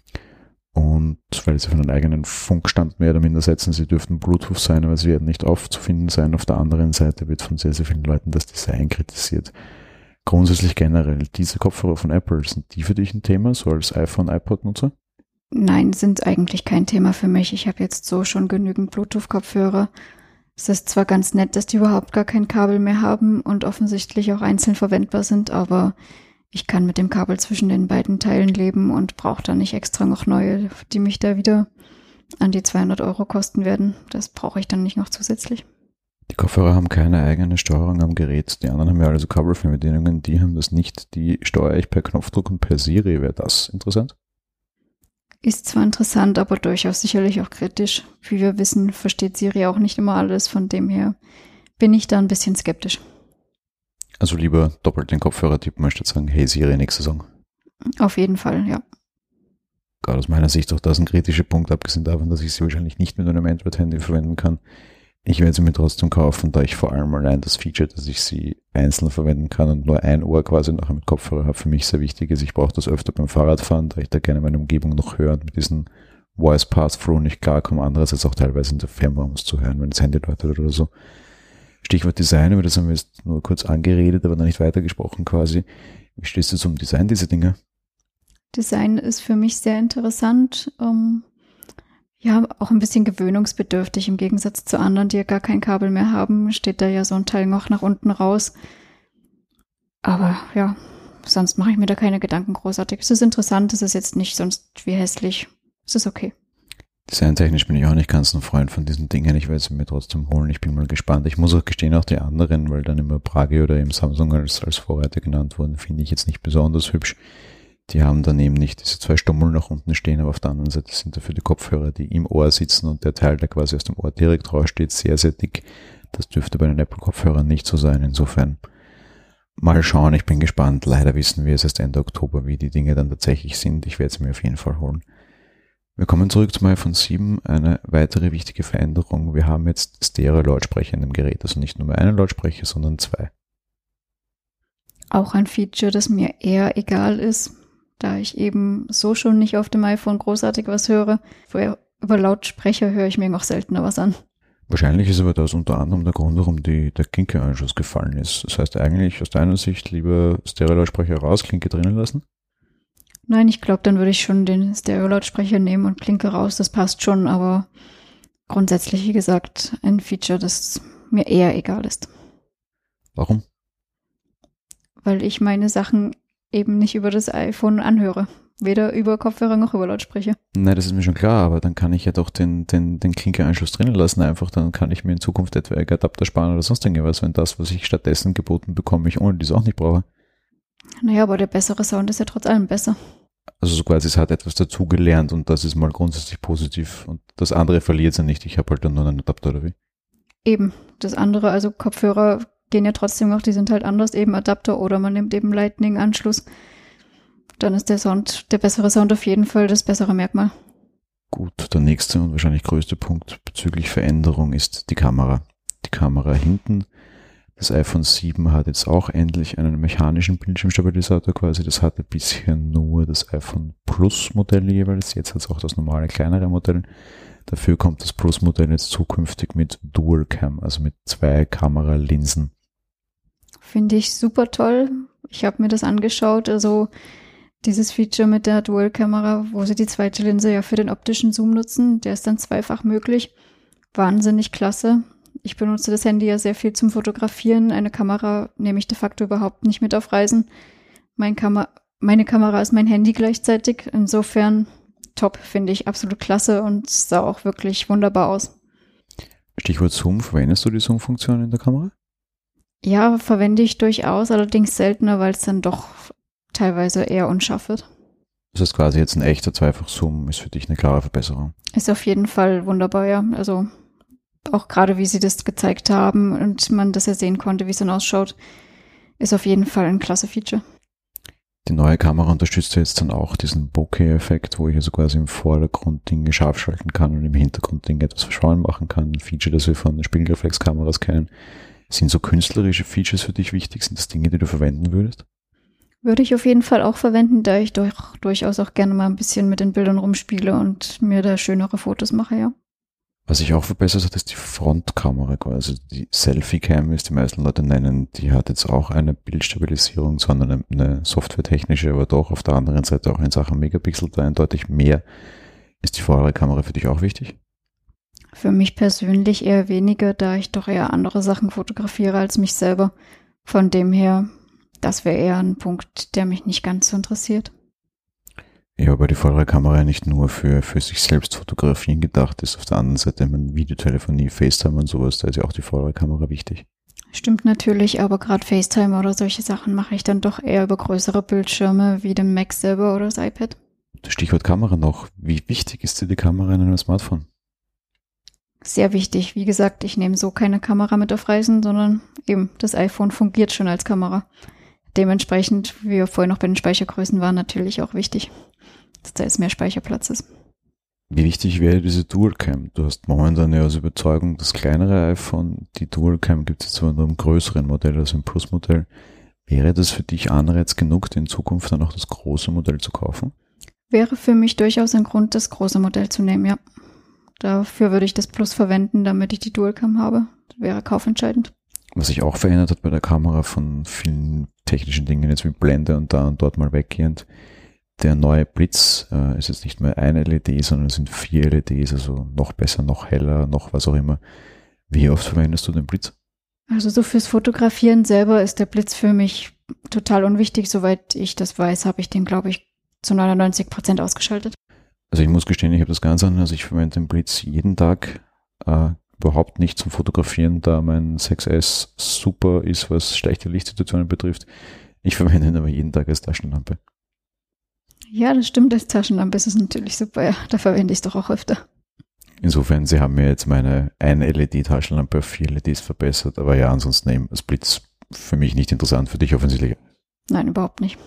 Und weil sie von einem eigenen Funkstand mehr oder minder setzen, sie dürften Bluetooth sein, aber sie werden nicht aufzufinden sein. Auf der anderen Seite wird von sehr, sehr vielen Leuten das Design kritisiert. Grundsätzlich generell, diese Kopfhörer von Apple, sind die für dich ein Thema, so als iPhone, iPod-Nutzer? Nein, sind eigentlich kein Thema für mich. Ich habe jetzt so schon genügend Bluetooth-Kopfhörer. Es ist zwar ganz nett, dass die überhaupt gar kein Kabel mehr haben und offensichtlich auch einzeln verwendbar sind, aber ich kann mit dem Kabel zwischen den beiden Teilen leben und brauche da nicht extra noch neue, die mich da wieder an die 200 € kosten werden. Das brauche ich dann nicht noch zusätzlich. Die Kopfhörer haben keine eigene Steuerung am Gerät. Die anderen haben ja also Kabelfernbedienungen, die haben das nicht. Die steuere ich per Knopfdruck und per Siri. Wäre das interessant? Ist zwar interessant, aber durchaus sicherlich auch kritisch. Wie wir wissen, versteht Siri auch nicht immer alles. Von dem her bin ich da ein bisschen skeptisch. Also lieber doppelt den Kopfhörer tippen, anstatt sagen, hey Siri, nächste Song. Auf jeden Fall, ja. Gerade aus meiner Sicht auch das ein kritischer Punkt, abgesehen davon, dass ich sie wahrscheinlich nicht mit einem Android-Handy verwenden kann. Ich werde sie mir trotzdem kaufen, da ich vor allem allein das Feature, dass ich sie einzeln verwenden kann und nur ein Ohr quasi nachher mit Kopfhörer habe, für mich sehr wichtig ist. Ich brauche das öfter beim Fahrradfahren, da ich da gerne meine Umgebung noch höre und mit diesen Voice Pass-Through nicht klarkomme. Andererseits auch teilweise in der Fernbahn was zu hören, wenn das Handy läutet oder so. Stichwort Design, über das haben wir jetzt nur kurz angeredet, aber noch nicht weitergesprochen quasi. Wie stehst du zum Design dieser Dinge? Design ist für mich sehr interessant. Ja, auch ein bisschen gewöhnungsbedürftig. Im Gegensatz zu anderen, die ja gar kein Kabel mehr haben, steht da ja so ein Teil noch nach unten raus. Aber ja, sonst mache ich mir da keine Gedanken großartig. Es ist interessant, es ist jetzt nicht sonst wie hässlich. Es ist okay. Designtechnisch bin ich auch nicht ganz ein Freund von diesen Dingen. Ich werde sie mir trotzdem holen. Ich bin mal gespannt. Ich muss auch gestehen, auch die anderen, weil dann immer Bragi oder eben Samsung als Vorreiter genannt wurden, finde ich jetzt nicht besonders hübsch. Die haben dann eben nicht diese 2 Stummel nach unten stehen, aber auf der anderen Seite sind dafür die Kopfhörer, die im Ohr sitzen und der Teil, der quasi aus dem Ohr direkt raussteht, sehr, sehr dick. Das dürfte bei den Apple-Kopfhörern nicht so sein. Insofern mal schauen, ich bin gespannt. Leider wissen wir es erst Ende Oktober, wie die Dinge dann tatsächlich sind. Ich werde sie mir auf jeden Fall holen. Wir kommen zurück zum iPhone 7. Eine weitere wichtige Veränderung. Wir haben jetzt Stereo-Lautsprecher in dem Gerät. Also nicht nur mehr einen Lautsprecher, sondern 2. Auch ein Feature, das mir eher egal ist, da ich eben so schon nicht auf dem iPhone großartig was höre. über Lautsprecher höre ich mir noch seltener was an. Wahrscheinlich ist aber das unter anderem der Grund, warum der Klinke-Anschluss gefallen ist. Das heißt eigentlich aus deiner Sicht lieber Stereo-Lautsprecher raus, Klinke drinnen lassen? Nein, ich glaube, dann würde ich schon den Stereo-Lautsprecher nehmen und Klinke raus. Das passt schon, aber grundsätzlich, wie gesagt, ein Feature, das mir eher egal ist. Warum? Weil ich meine Sachen eben nicht über das iPhone anhöre. Weder über Kopfhörer noch über Lautsprecher. Nein, das ist mir schon klar, aber dann kann ich ja doch den Klinke-Anschluss drinnen lassen einfach, dann kann ich mir in Zukunft etwaige Adapter sparen oder sonst irgendwas, wenn das, was ich stattdessen geboten bekomme, ich ohne dies auch nicht brauche. Naja, aber der bessere Sound ist ja trotz allem besser. Also so quasi, es hat etwas dazugelernt und das ist mal grundsätzlich positiv und das andere verliert es ja nicht, ich habe halt dann nur einen Adapter oder wie? Eben, das andere, also Kopfhörer gehen ja trotzdem noch, die sind halt anders, eben Adapter oder man nimmt eben Lightning-Anschluss. Dann ist der bessere Sound auf jeden Fall das bessere Merkmal. Gut, der nächste und wahrscheinlich größte Punkt bezüglich Veränderung ist die Kamera. Die Kamera hinten. Das iPhone 7 hat jetzt auch endlich einen mechanischen Bildschirmstabilisator quasi. Das hatte bisher nur das iPhone Plus Modell jeweils. Jetzt hat es auch das normale kleinere Modell. Dafür kommt das Plus Modell jetzt zukünftig mit Dual Cam, also mit 2 Kameralinsen. Finde ich super toll. Ich habe mir das angeschaut, also dieses Feature mit der Dual-Kamera, wo sie die zweite Linse ja für den optischen Zoom nutzen, der ist dann zweifach möglich. Wahnsinnig klasse. Ich benutze das Handy ja sehr viel zum Fotografieren. Eine Kamera nehme ich de facto überhaupt nicht mit auf Reisen. Meine Kamera ist mein Handy gleichzeitig. Insofern top, finde ich absolut klasse und sah auch wirklich wunderbar aus. Stichwort Zoom, verwendest du die Zoom-Funktion in der Kamera? Ja, verwende ich durchaus, allerdings seltener, weil es dann doch teilweise eher unscharf wird. Das heißt quasi jetzt ein echter Zweifach-Zoom ist für dich eine klare Verbesserung. Ist auf jeden Fall wunderbar, ja. Also auch gerade wie sie das gezeigt haben und man das ja sehen konnte, wie es dann ausschaut, ist auf jeden Fall ein klasse Feature. Die neue Kamera unterstützt ja jetzt dann auch diesen Bokeh-Effekt, wo ich also quasi im Vordergrund Dinge scharf schalten kann und im Hintergrund Dinge etwas verschwommen machen kann. Ein Feature, das wir von den Spiegelreflexkameras kennen. Sind so künstlerische Features für dich wichtig? Sind das Dinge, die du verwenden würdest? Würde ich auf jeden Fall auch verwenden, da ich durchaus auch gerne mal ein bisschen mit den Bildern rumspiele und mir da schönere Fotos mache, ja. Was sich auch verbessert hat, ist die Frontkamera quasi. Die Selfie-Cam, wie es die meisten Leute nennen, die hat jetzt auch eine Bildstabilisierung, sondern eine softwaretechnische, aber doch auf der anderen Seite auch in Sachen Megapixel da eindeutig mehr. Ist die vordere Kamera für dich auch wichtig? Für mich persönlich eher weniger, da ich doch eher andere Sachen fotografiere als mich selber. Von dem her, das wäre eher ein Punkt, der mich nicht ganz so interessiert. Ja, aber die vordere Kamera nicht nur für sich selbst fotografieren gedacht ist. Auf der anderen Seite, Videotelefonie, FaceTime und sowas, da ist ja auch die vordere Kamera wichtig. Stimmt natürlich, aber gerade FaceTime oder solche Sachen mache ich dann doch eher über größere Bildschirme wie den Mac selber oder das iPad. Das Stichwort Kamera noch. Wie wichtig ist dir die Kamera in einem Smartphone? Sehr wichtig. Wie gesagt, ich nehme so keine Kamera mit auf Reisen, sondern eben das iPhone fungiert schon als Kamera. Dementsprechend, wie wir vorhin noch bei den Speichergrößen waren, natürlich auch wichtig, dass da jetzt mehr Speicherplatz ist. Wie wichtig wäre diese Dualcam? Du hast momentan ja aus Überzeugung das kleinere iPhone. Die Dualcam gibt es zwar nur im größeren Modell, also im Plus-Modell. Wäre das für dich Anreiz genug, in Zukunft dann auch das große Modell zu kaufen? Wäre für mich durchaus ein Grund, das große Modell zu nehmen, ja. Dafür würde ich das Plus verwenden, damit ich die Dualcam habe. Das wäre kaufentscheidend. Was sich auch verändert hat bei der Kamera von vielen technischen Dingen, jetzt mit Blende und da und dort mal weggehend. Der neue Blitz ist jetzt nicht mehr eine LED, sondern es sind 4 LEDs, also noch besser, noch heller, noch was auch immer. Wie oft verwendest du den Blitz? Also so fürs Fotografieren selber ist der Blitz für mich total unwichtig. Soweit ich das weiß, habe ich den, glaube ich, zu 99% ausgeschaltet. Also ich muss gestehen, ich habe das ganz anders. Also ich verwende den Blitz jeden Tag, überhaupt nicht zum Fotografieren, da mein 6S super ist, was schlechte Lichtsituationen betrifft. Ich verwende ihn aber jeden Tag als Taschenlampe. Ja, das stimmt, als Taschenlampe ist es natürlich super, ja. Da verwende ich es doch auch öfter. Insofern, sie haben mir jetzt meine 1 LED-Taschenlampe auf 4 LEDs verbessert, aber ja, ansonsten eben als Blitz für mich nicht interessant, für dich offensichtlich. Nein, überhaupt nicht.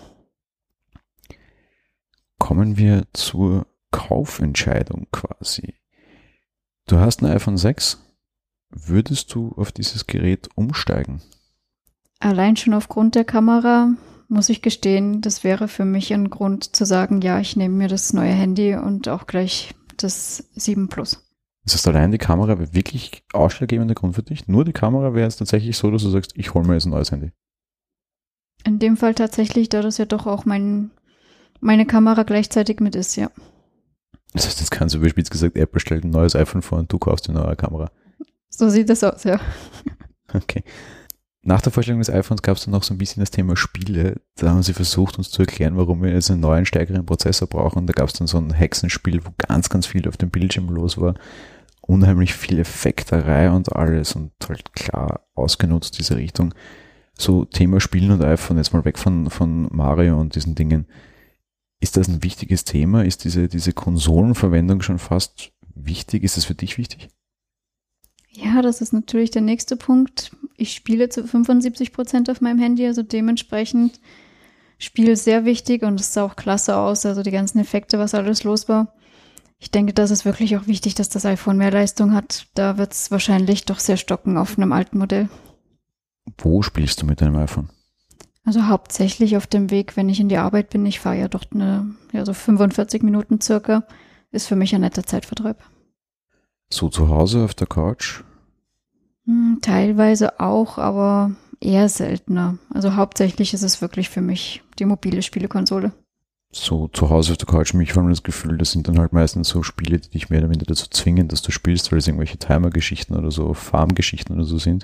Kommen wir zur Kaufentscheidung quasi. Du hast ein iPhone 6. Würdest du auf dieses Gerät umsteigen? Allein schon aufgrund der Kamera muss ich gestehen, das wäre für mich ein Grund zu sagen, ja, ich nehme mir das neue Handy und auch gleich das 7 Plus. Das heißt, allein die Kamera wäre wirklich ausschlaggebender Grund für dich? Nur die Kamera wäre es tatsächlich so, dass du sagst, ich hole mir jetzt ein neues Handy? In dem Fall tatsächlich, da das ja doch auch meine Kamera gleichzeitig mit ist, ja. Das heißt, jetzt kannst du überspitzt gesagt, Apple stellt ein neues iPhone vor und du kaufst eine neue Kamera. So sieht das aus, ja. Okay. Nach der Vorstellung des iPhones gab es dann noch so ein bisschen das Thema Spiele. Da haben sie versucht, uns zu erklären, warum wir jetzt einen neuen, stärkeren Prozessor brauchen. Da gab es dann so ein Hexenspiel, wo ganz, ganz viel auf dem Bildschirm los war. Unheimlich viel Effekterei und alles und halt klar ausgenutzt, diese Richtung. So Thema Spielen und iPhone, jetzt mal weg von Mario und diesen Dingen. Ist das ein wichtiges Thema? Ist diese Konsolenverwendung schon fast wichtig? Ist das für dich wichtig? Ja, das ist natürlich der nächste Punkt. Ich spiele zu 75% auf meinem Handy, also dementsprechend Spiel sehr wichtig und es sah auch klasse aus, also die ganzen Effekte, was alles los war. Ich denke, das ist wirklich auch wichtig, dass das iPhone mehr Leistung hat. Da wird es wahrscheinlich doch sehr stocken auf einem alten Modell. Wo spielst du mit deinem iPhone? Also hauptsächlich auf dem Weg, wenn ich in die Arbeit bin. Ich fahre ja dort so 45 Minuten circa. Ist für mich ein netter Zeitvertreib. So zu Hause auf der Couch? Teilweise auch, aber eher seltener. Also hauptsächlich ist es wirklich für mich die mobile Spielekonsole. So zu Hause auf der Couch, mich vor allem das Gefühl, das sind dann halt meistens so Spiele, die dich mehr oder weniger dazu zwingen, dass du spielst, weil es irgendwelche Timer-Geschichten oder so Farm-Geschichten oder so sind.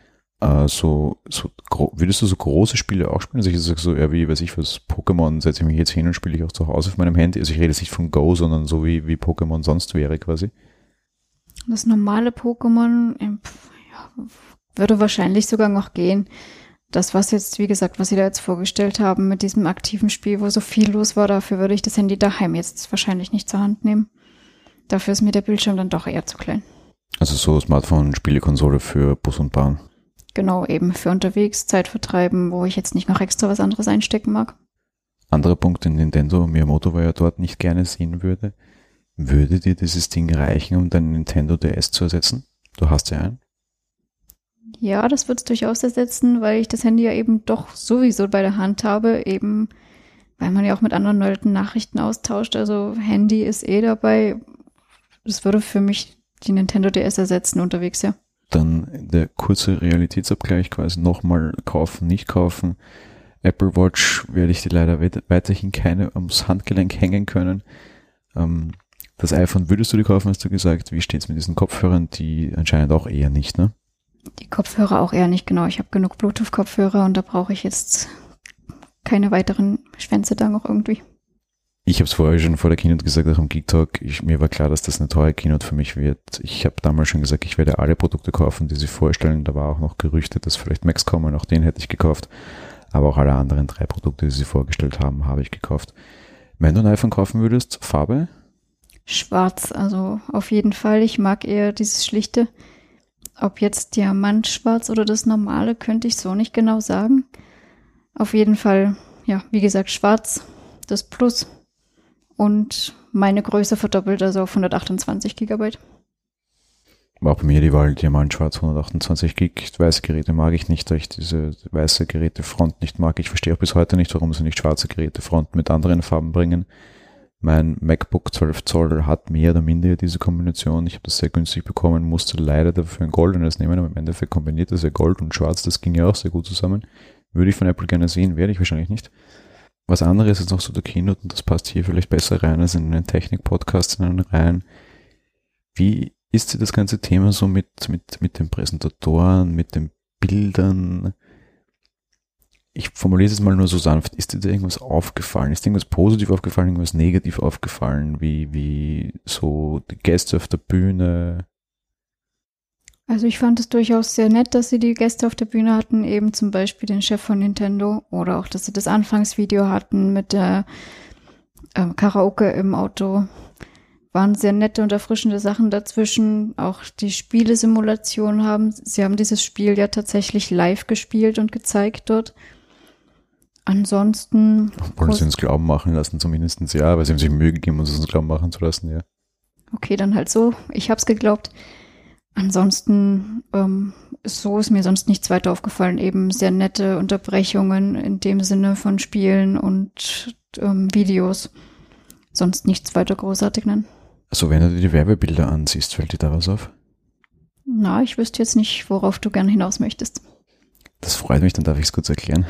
Würdest du so große Spiele auch spielen? Also ich sage so, ja, wie weiß ich was, Pokémon setze ich mich jetzt hin und spiele ich auch zu Hause auf meinem Handy. Also ich rede jetzt nicht von Go, sondern so wie Pokémon sonst wäre quasi. Das normale Pokémon würde wahrscheinlich sogar noch gehen. Das, was sie da jetzt vorgestellt haben mit diesem aktiven Spiel, wo so viel los war, dafür würde ich das Handy daheim jetzt wahrscheinlich nicht zur Hand nehmen. Dafür ist mir der Bildschirm dann doch eher zu klein. Also so Smartphone-Spielekonsole für Bus und Bahn. Genau, eben für unterwegs, Zeit vertreiben, wo ich jetzt nicht noch extra was anderes einstecken mag. Anderer Punkt, den Nintendo Miyamoto war ja dort nicht gerne sehen würde. Würde dir dieses Ding reichen, um deinen Nintendo DS zu ersetzen? Du hast ja einen. Ja, das wird es durchaus ersetzen, weil ich das Handy ja eben doch sowieso bei der Hand habe, eben weil man ja auch mit anderen Leuten Nachrichten austauscht. Also Handy ist dabei. Das würde für mich die Nintendo DS ersetzen unterwegs, ja. Dann der kurze Realitätsabgleich quasi nochmal kaufen, nicht kaufen. Apple Watch werde ich dir leider weiterhin keine ums Handgelenk hängen können. Das iPhone würdest du dir kaufen, hast du gesagt. Wie steht's mit diesen Kopfhörern? Die anscheinend auch eher nicht, ne? Die Kopfhörer auch eher nicht, genau. Ich habe genug Bluetooth-Kopfhörer und da brauche ich jetzt keine weiteren Schwänze da noch irgendwie. Ich habe es vorher schon vor der Keynote gesagt, auch am Geek Talk. Mir war klar, dass das eine teure Keynote für mich wird. Ich habe damals schon gesagt, ich werde alle Produkte kaufen, die sie vorstellen. Da war auch noch gerüchtet, dass vielleicht Max kommen, auch den hätte ich gekauft. Aber auch alle anderen 3 Produkte, die sie vorgestellt haben, habe ich gekauft. Wenn du ein iPhone kaufen würdest, Farbe? Schwarz, also auf jeden Fall. Ich mag eher dieses Schlichte. Ob jetzt Diamantschwarz oder das normale, könnte ich so nicht genau sagen. Auf jeden Fall, ja, wie gesagt, schwarz, das Plus und meine Größe verdoppelt, also auf 128 GB. War bei mir die Wahl Diamantschwarz 128 GB. Weiße Geräte mag ich nicht, da ich diese weiße Gerätefront nicht mag. Ich verstehe auch bis heute nicht, warum sie nicht schwarze Gerätefronten mit anderen Farben bringen. Mein MacBook 12 Zoll hat mehr oder minder diese Kombination. Ich habe das sehr günstig bekommen, musste leider dafür ein goldenes nehmen, aber im Endeffekt kombiniert das ja Gold und Schwarz. Das ging ja auch sehr gut zusammen. Würde ich von Apple gerne sehen, werde ich wahrscheinlich nicht. Was anderes ist noch so der Keynote und das passt hier vielleicht besser rein als in einen Technik-Podcast rein. Wie ist dir das ganze Thema so mit den Präsentatoren, mit den Bildern? Ich formuliere es mal nur so sanft. Ist dir da irgendwas aufgefallen? Ist dir irgendwas positiv aufgefallen, irgendwas negativ aufgefallen? Wie so die Gäste auf der Bühne? Also ich fand es durchaus sehr nett, dass sie die Gäste auf der Bühne hatten, eben zum Beispiel den Chef von Nintendo oder auch, dass sie das Anfangsvideo hatten mit der Karaoke im Auto. Waren sehr nette und erfrischende Sachen dazwischen. Auch die Spielesimulation sie haben dieses Spiel ja tatsächlich live gespielt und gezeigt dort. Ansonsten... Wollen sie uns glauben machen lassen, zumindest ja, weil sie haben sich Mühe gegeben, uns glauben machen zu lassen, ja. Okay, dann halt so. Ich hab's geglaubt. Ansonsten, so ist mir sonst nichts weiter aufgefallen. Eben sehr nette Unterbrechungen in dem Sinne von Spielen und Videos. Sonst nichts weiter großartig nennen. Also wenn du dir die Werbebilder ansiehst, fällt dir da was auf? Na, ich wüsste jetzt nicht, worauf du gern hinaus möchtest. Das freut mich, dann darf ich es kurz erklären.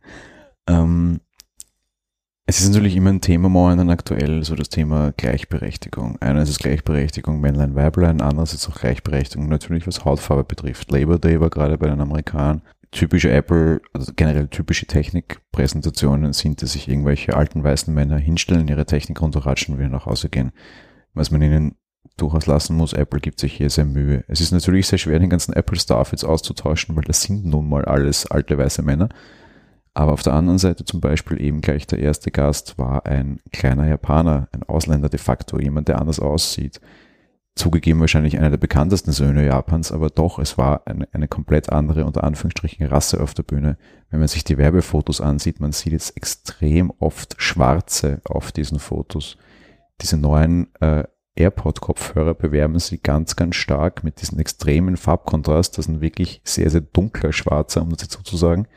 Es ist natürlich immer ein Thema momentan aktuell, so das Thema Gleichberechtigung. Einerseits ist Gleichberechtigung Männlein, Weiblein, andererseits auch Gleichberechtigung natürlich, was Hautfarbe betrifft. Labor Day war gerade bei den Amerikanern. Typische Apple, also generell typische Technikpräsentationen sind, dass sich irgendwelche alten weißen Männer hinstellen, ihre Technik runterratschen und wieder nach Hause gehen. Was man ihnen durchaus lassen muss, Apple gibt sich hier sehr Mühe. Es ist natürlich sehr schwer, den ganzen Apple-Staff jetzt auszutauschen, weil das sind nun mal alles alte weiße Männer. Aber auf der anderen Seite zum Beispiel eben gleich der erste Gast war ein kleiner Japaner, ein Ausländer de facto, jemand, der anders aussieht. Zugegeben wahrscheinlich einer der bekanntesten Söhne Japans, aber doch, es war eine komplett andere, unter Anführungsstrichen, Rasse auf der Bühne. Wenn man sich die Werbefotos ansieht, man sieht jetzt extrem oft Schwarze auf diesen Fotos. Diese neuen AirPod-Kopfhörer bewerben sie ganz, ganz stark mit diesem extremen Farbkontrast. Das ist ein wirklich sehr, sehr dunkler Schwarzer, um das jetzt so zu sagen.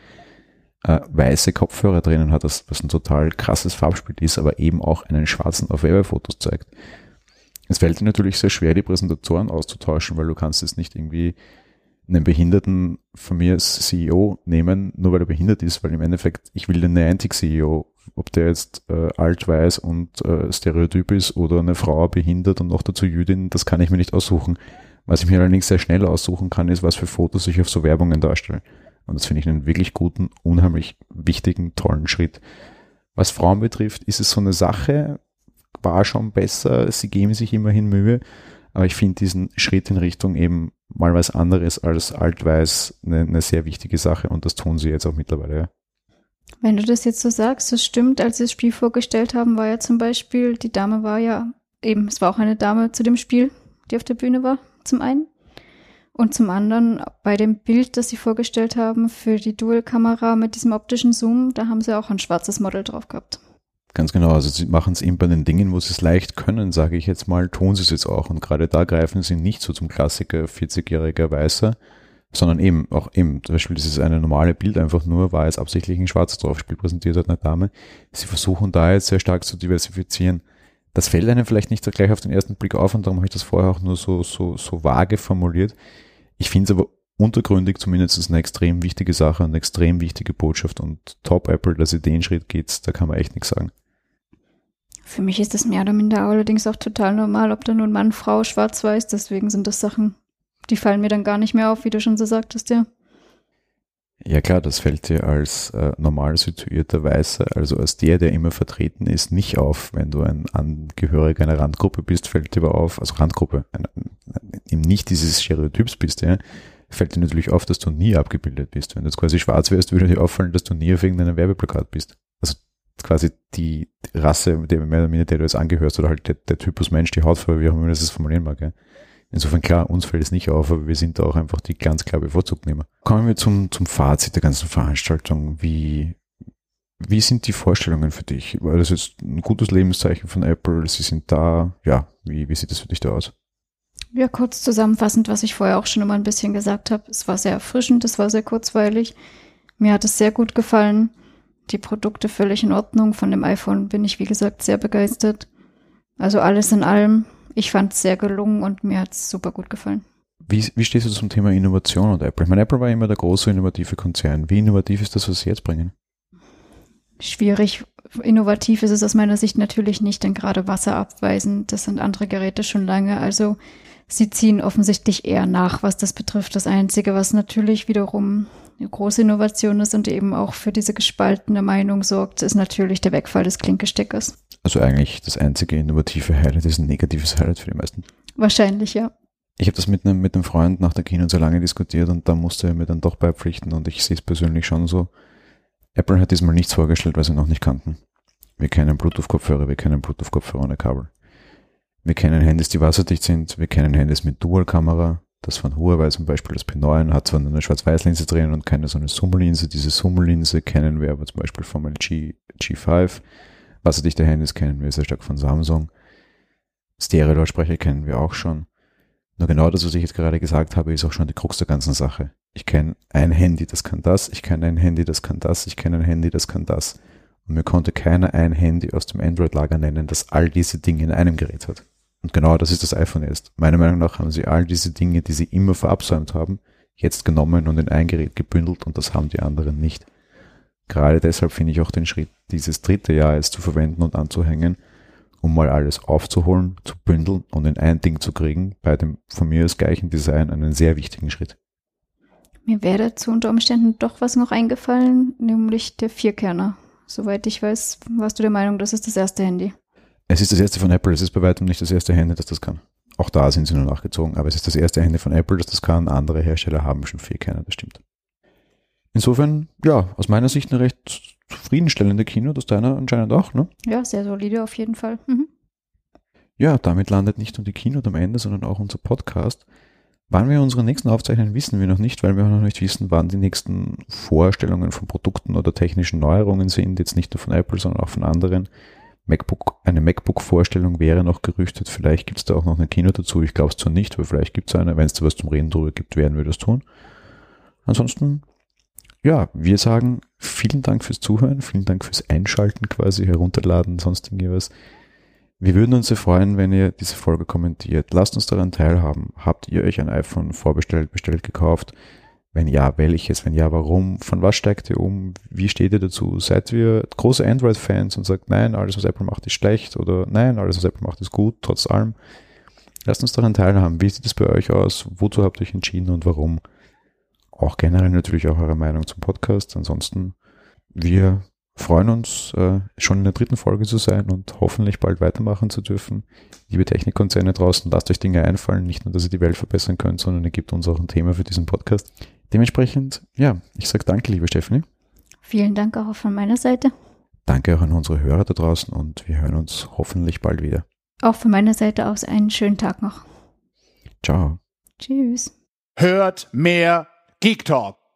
Weiße Kopfhörer drinnen hat, was ein total krasses Farbspiel ist, aber eben auch einen schwarzen auf Werbefotos zeigt. Es fällt dir natürlich sehr schwer, die Präsentatoren auszutauschen, weil du kannst jetzt nicht irgendwie einen Behinderten von mir als CEO nehmen, nur weil er behindert ist, weil im Endeffekt, ich will den Niantic-CEO, ob der jetzt alt, weiß und Stereotyp ist oder eine Frau behindert und noch dazu Jüdin, das kann ich mir nicht aussuchen. Was ich mir allerdings sehr schnell aussuchen kann, ist, was für Fotos ich auf so Werbungen darstelle. Und das finde ich einen wirklich guten, unheimlich wichtigen, tollen Schritt. Was Frauen betrifft, ist es so eine Sache, war schon besser, sie geben sich immerhin Mühe, aber ich finde diesen Schritt in Richtung eben mal was anderes als alt-weiß eine sehr wichtige Sache und das tun sie jetzt auch mittlerweile. Ja. Wenn du das jetzt so sagst, das stimmt, als sie das Spiel vorgestellt haben, war ja zum Beispiel, die Dame war ja eben, es war auch eine Dame zu dem Spiel, die auf der Bühne war, zum einen. Und zum anderen, bei dem Bild, das sie vorgestellt haben für die Dual-Kamera mit diesem optischen Zoom, da haben sie auch ein schwarzes Model drauf gehabt. Ganz genau, also sie machen es eben bei den Dingen, wo sie es leicht können, sage ich jetzt mal, tun sie es jetzt auch. Und gerade da greifen sie nicht so zum Klassiker 40-jähriger Weißer, sondern eben, zum Beispiel dieses eine normale Bild einfach nur, war jetzt absichtlich ein schwarzes Draufspiel präsentiert hat, eine Dame. Sie versuchen da jetzt sehr stark zu diversifizieren. Das fällt einem vielleicht nicht gleich auf den ersten Blick auf und darum habe ich das vorher auch nur so vage formuliert. Ich finde es aber untergründig zumindest eine extrem wichtige Sache, eine extrem wichtige Botschaft und Top Apple, dass ihr den Schritt geht, da kann man echt nichts sagen. Für mich ist das mehr oder minder allerdings auch total normal, ob da nun Mann, Frau, schwarz-weiß, deswegen sind das Sachen, die fallen mir dann gar nicht mehr auf, wie du schon so sagtest, ja. Ja klar, das fällt dir als normal situierter Weißer, also als der immer vertreten ist, nicht auf. Wenn du ein Angehöriger einer Randgruppe bist, fällt dir aber auf, also Randgruppe, eben nicht dieses Stereotyps bist, ja, fällt dir natürlich auf, dass du nie abgebildet bist. Wenn du jetzt quasi schwarz wärst, würde dir auffallen, dass du nie auf irgendeinem Werbeplakat bist. Also quasi die Rasse, der du jetzt angehörst oder halt der Typus Mensch, die Hautfarbe, wie auch immer das es formulieren mag, ja. Insofern klar, uns fällt es nicht auf, aber wir sind da auch einfach die ganz klar Bevorzugtnehmer. Kommen wir zum Fazit der ganzen Veranstaltung. Wie sind die Vorstellungen für dich? War das jetzt ein gutes Lebenszeichen von Apple? Sie sind da, ja, wie sieht das für dich da aus? Ja, kurz zusammenfassend, was ich vorher auch schon immer ein bisschen gesagt habe. Es war sehr erfrischend, es war sehr kurzweilig. Mir hat es sehr gut gefallen. Die Produkte völlig in Ordnung. Von dem iPhone bin ich, wie gesagt, sehr begeistert. Also alles in allem. Ich fand es sehr gelungen und mir hat es super gut gefallen. Wie stehst du zum Thema Innovation und Apple? Ich meine, Apple war immer der große innovative Konzern. Wie innovativ ist das, was sie jetzt bringen? Schwierig. Innovativ ist es aus meiner Sicht natürlich nicht, denn gerade Wasser abweisen, das sind andere Geräte schon lange. Also sie ziehen offensichtlich eher nach, was das betrifft. Das Einzige, was natürlich wiederum eine große Innovation ist und eben auch für diese gespaltene Meinung sorgt, ist natürlich der Wegfall des Klinkesteckers. Also eigentlich das einzige innovative Highlight ist ein negatives Highlight für die meisten. Wahrscheinlich, ja. Ich habe das mit einem Freund nach der Keynote so lange diskutiert und da musste er mir dann doch beipflichten und ich sehe es persönlich schon so. Apple hat diesmal nichts vorgestellt, was wir noch nicht kannten. Wir kennen Bluetooth-Kopfhörer, wir kennen Bluetooth-Kopfhörer ohne Kabel. Wir kennen Handys, die wasserdicht sind, wir kennen Handys mit Dual-Kamera. Das von Huawei zum Beispiel, das P9 hat zwar eine Schwarz-Weiß-Linse drin und keine so eine Zoom-Linse. Diese Zoom-Linse kennen wir aber zum Beispiel vom LG G5. Wasserdichte Handys kennen wir sehr stark von Samsung. Stereo-Lautsprecher kennen wir auch schon. Nur genau das, was ich jetzt gerade gesagt habe, ist auch schon die Krux der ganzen Sache. Ich kenne ein Handy, das kann das. Ich kenne ein Handy, das kann das. Ich kenne ein Handy, das kann das. Und mir konnte keiner ein Handy aus dem Android-Lager nennen, das all diese Dinge in einem Gerät hat. Und genau das ist das iPhone jetzt. Meiner Meinung nach haben sie all diese Dinge, die sie immer verabsäumt haben, jetzt genommen und in ein Gerät gebündelt und das haben die anderen nicht. Gerade deshalb finde ich auch den Schritt, dieses dritte Jahr jetzt zu verwenden und anzuhängen, um mal alles aufzuholen, zu bündeln und in ein Ding zu kriegen, bei dem von mir aus gleichen Design einen sehr wichtigen Schritt. Mir wäre dazu unter Umständen doch was noch eingefallen, nämlich der Vierkerner. Soweit ich weiß, warst du der Meinung, das ist das erste Handy. Es ist das erste von Apple, es ist bei weitem nicht das erste Handy, das das kann. Auch da sind sie nur nachgezogen, aber es ist das erste Handy von Apple, das das kann. Andere Hersteller haben schon Vierkerner, das stimmt. Insofern, ja, aus meiner Sicht eine recht zufriedenstellende Keynote, aus deiner anscheinend auch, ne? Ja, sehr solide auf jeden Fall. Ja, damit landet nicht nur die Keynote am Ende, sondern auch unser Podcast. Wann wir unsere nächsten aufzeichnen, wissen wir noch nicht, weil wir auch noch nicht wissen, wann die nächsten Vorstellungen von Produkten oder technischen Neuerungen sind. Jetzt nicht nur von Apple, sondern auch von anderen. Eine MacBook-Vorstellung wäre noch gerüchtet. Vielleicht gibt es da auch noch eine Keynote dazu. Ich glaube es zwar nicht, aber vielleicht gibt es eine. Wenn es da was zum Reden drüber gibt, werden wir das tun. Ansonsten, ja, wir sagen vielen Dank fürs Zuhören, vielen Dank fürs Einschalten quasi, herunterladen, sonst irgendwas. Wir würden uns sehr freuen, wenn ihr diese Folge kommentiert. Lasst uns daran teilhaben. Habt ihr euch ein iPhone vorbestellt, bestellt, gekauft? Wenn ja, welches? Wenn ja, warum? Von was steigt ihr um? Wie steht ihr dazu? Seid ihr große Android-Fans und sagt, nein, alles, was Apple macht, ist schlecht? Oder nein, alles, was Apple macht, ist gut, trotz allem? Lasst uns daran teilhaben. Wie sieht es bei euch aus? Wozu habt ihr euch entschieden und warum? Auch generell natürlich auch eure Meinung zum Podcast. Ansonsten, wir freuen uns, schon in der 3. Folge zu sein und hoffentlich bald weitermachen zu dürfen. Liebe Technikkonzerne draußen, lasst euch Dinge einfallen. Nicht nur, dass ihr die Welt verbessern könnt, sondern ihr gebt uns auch ein Thema für diesen Podcast. Dementsprechend, ja, ich sage danke, liebe Stephanie. Vielen Dank auch von meiner Seite. Danke auch an unsere Hörer da draußen und wir hören uns hoffentlich bald wieder. Auch von meiner Seite aus einen schönen Tag noch. Ciao. Tschüss. Hört mehr Geek Talk.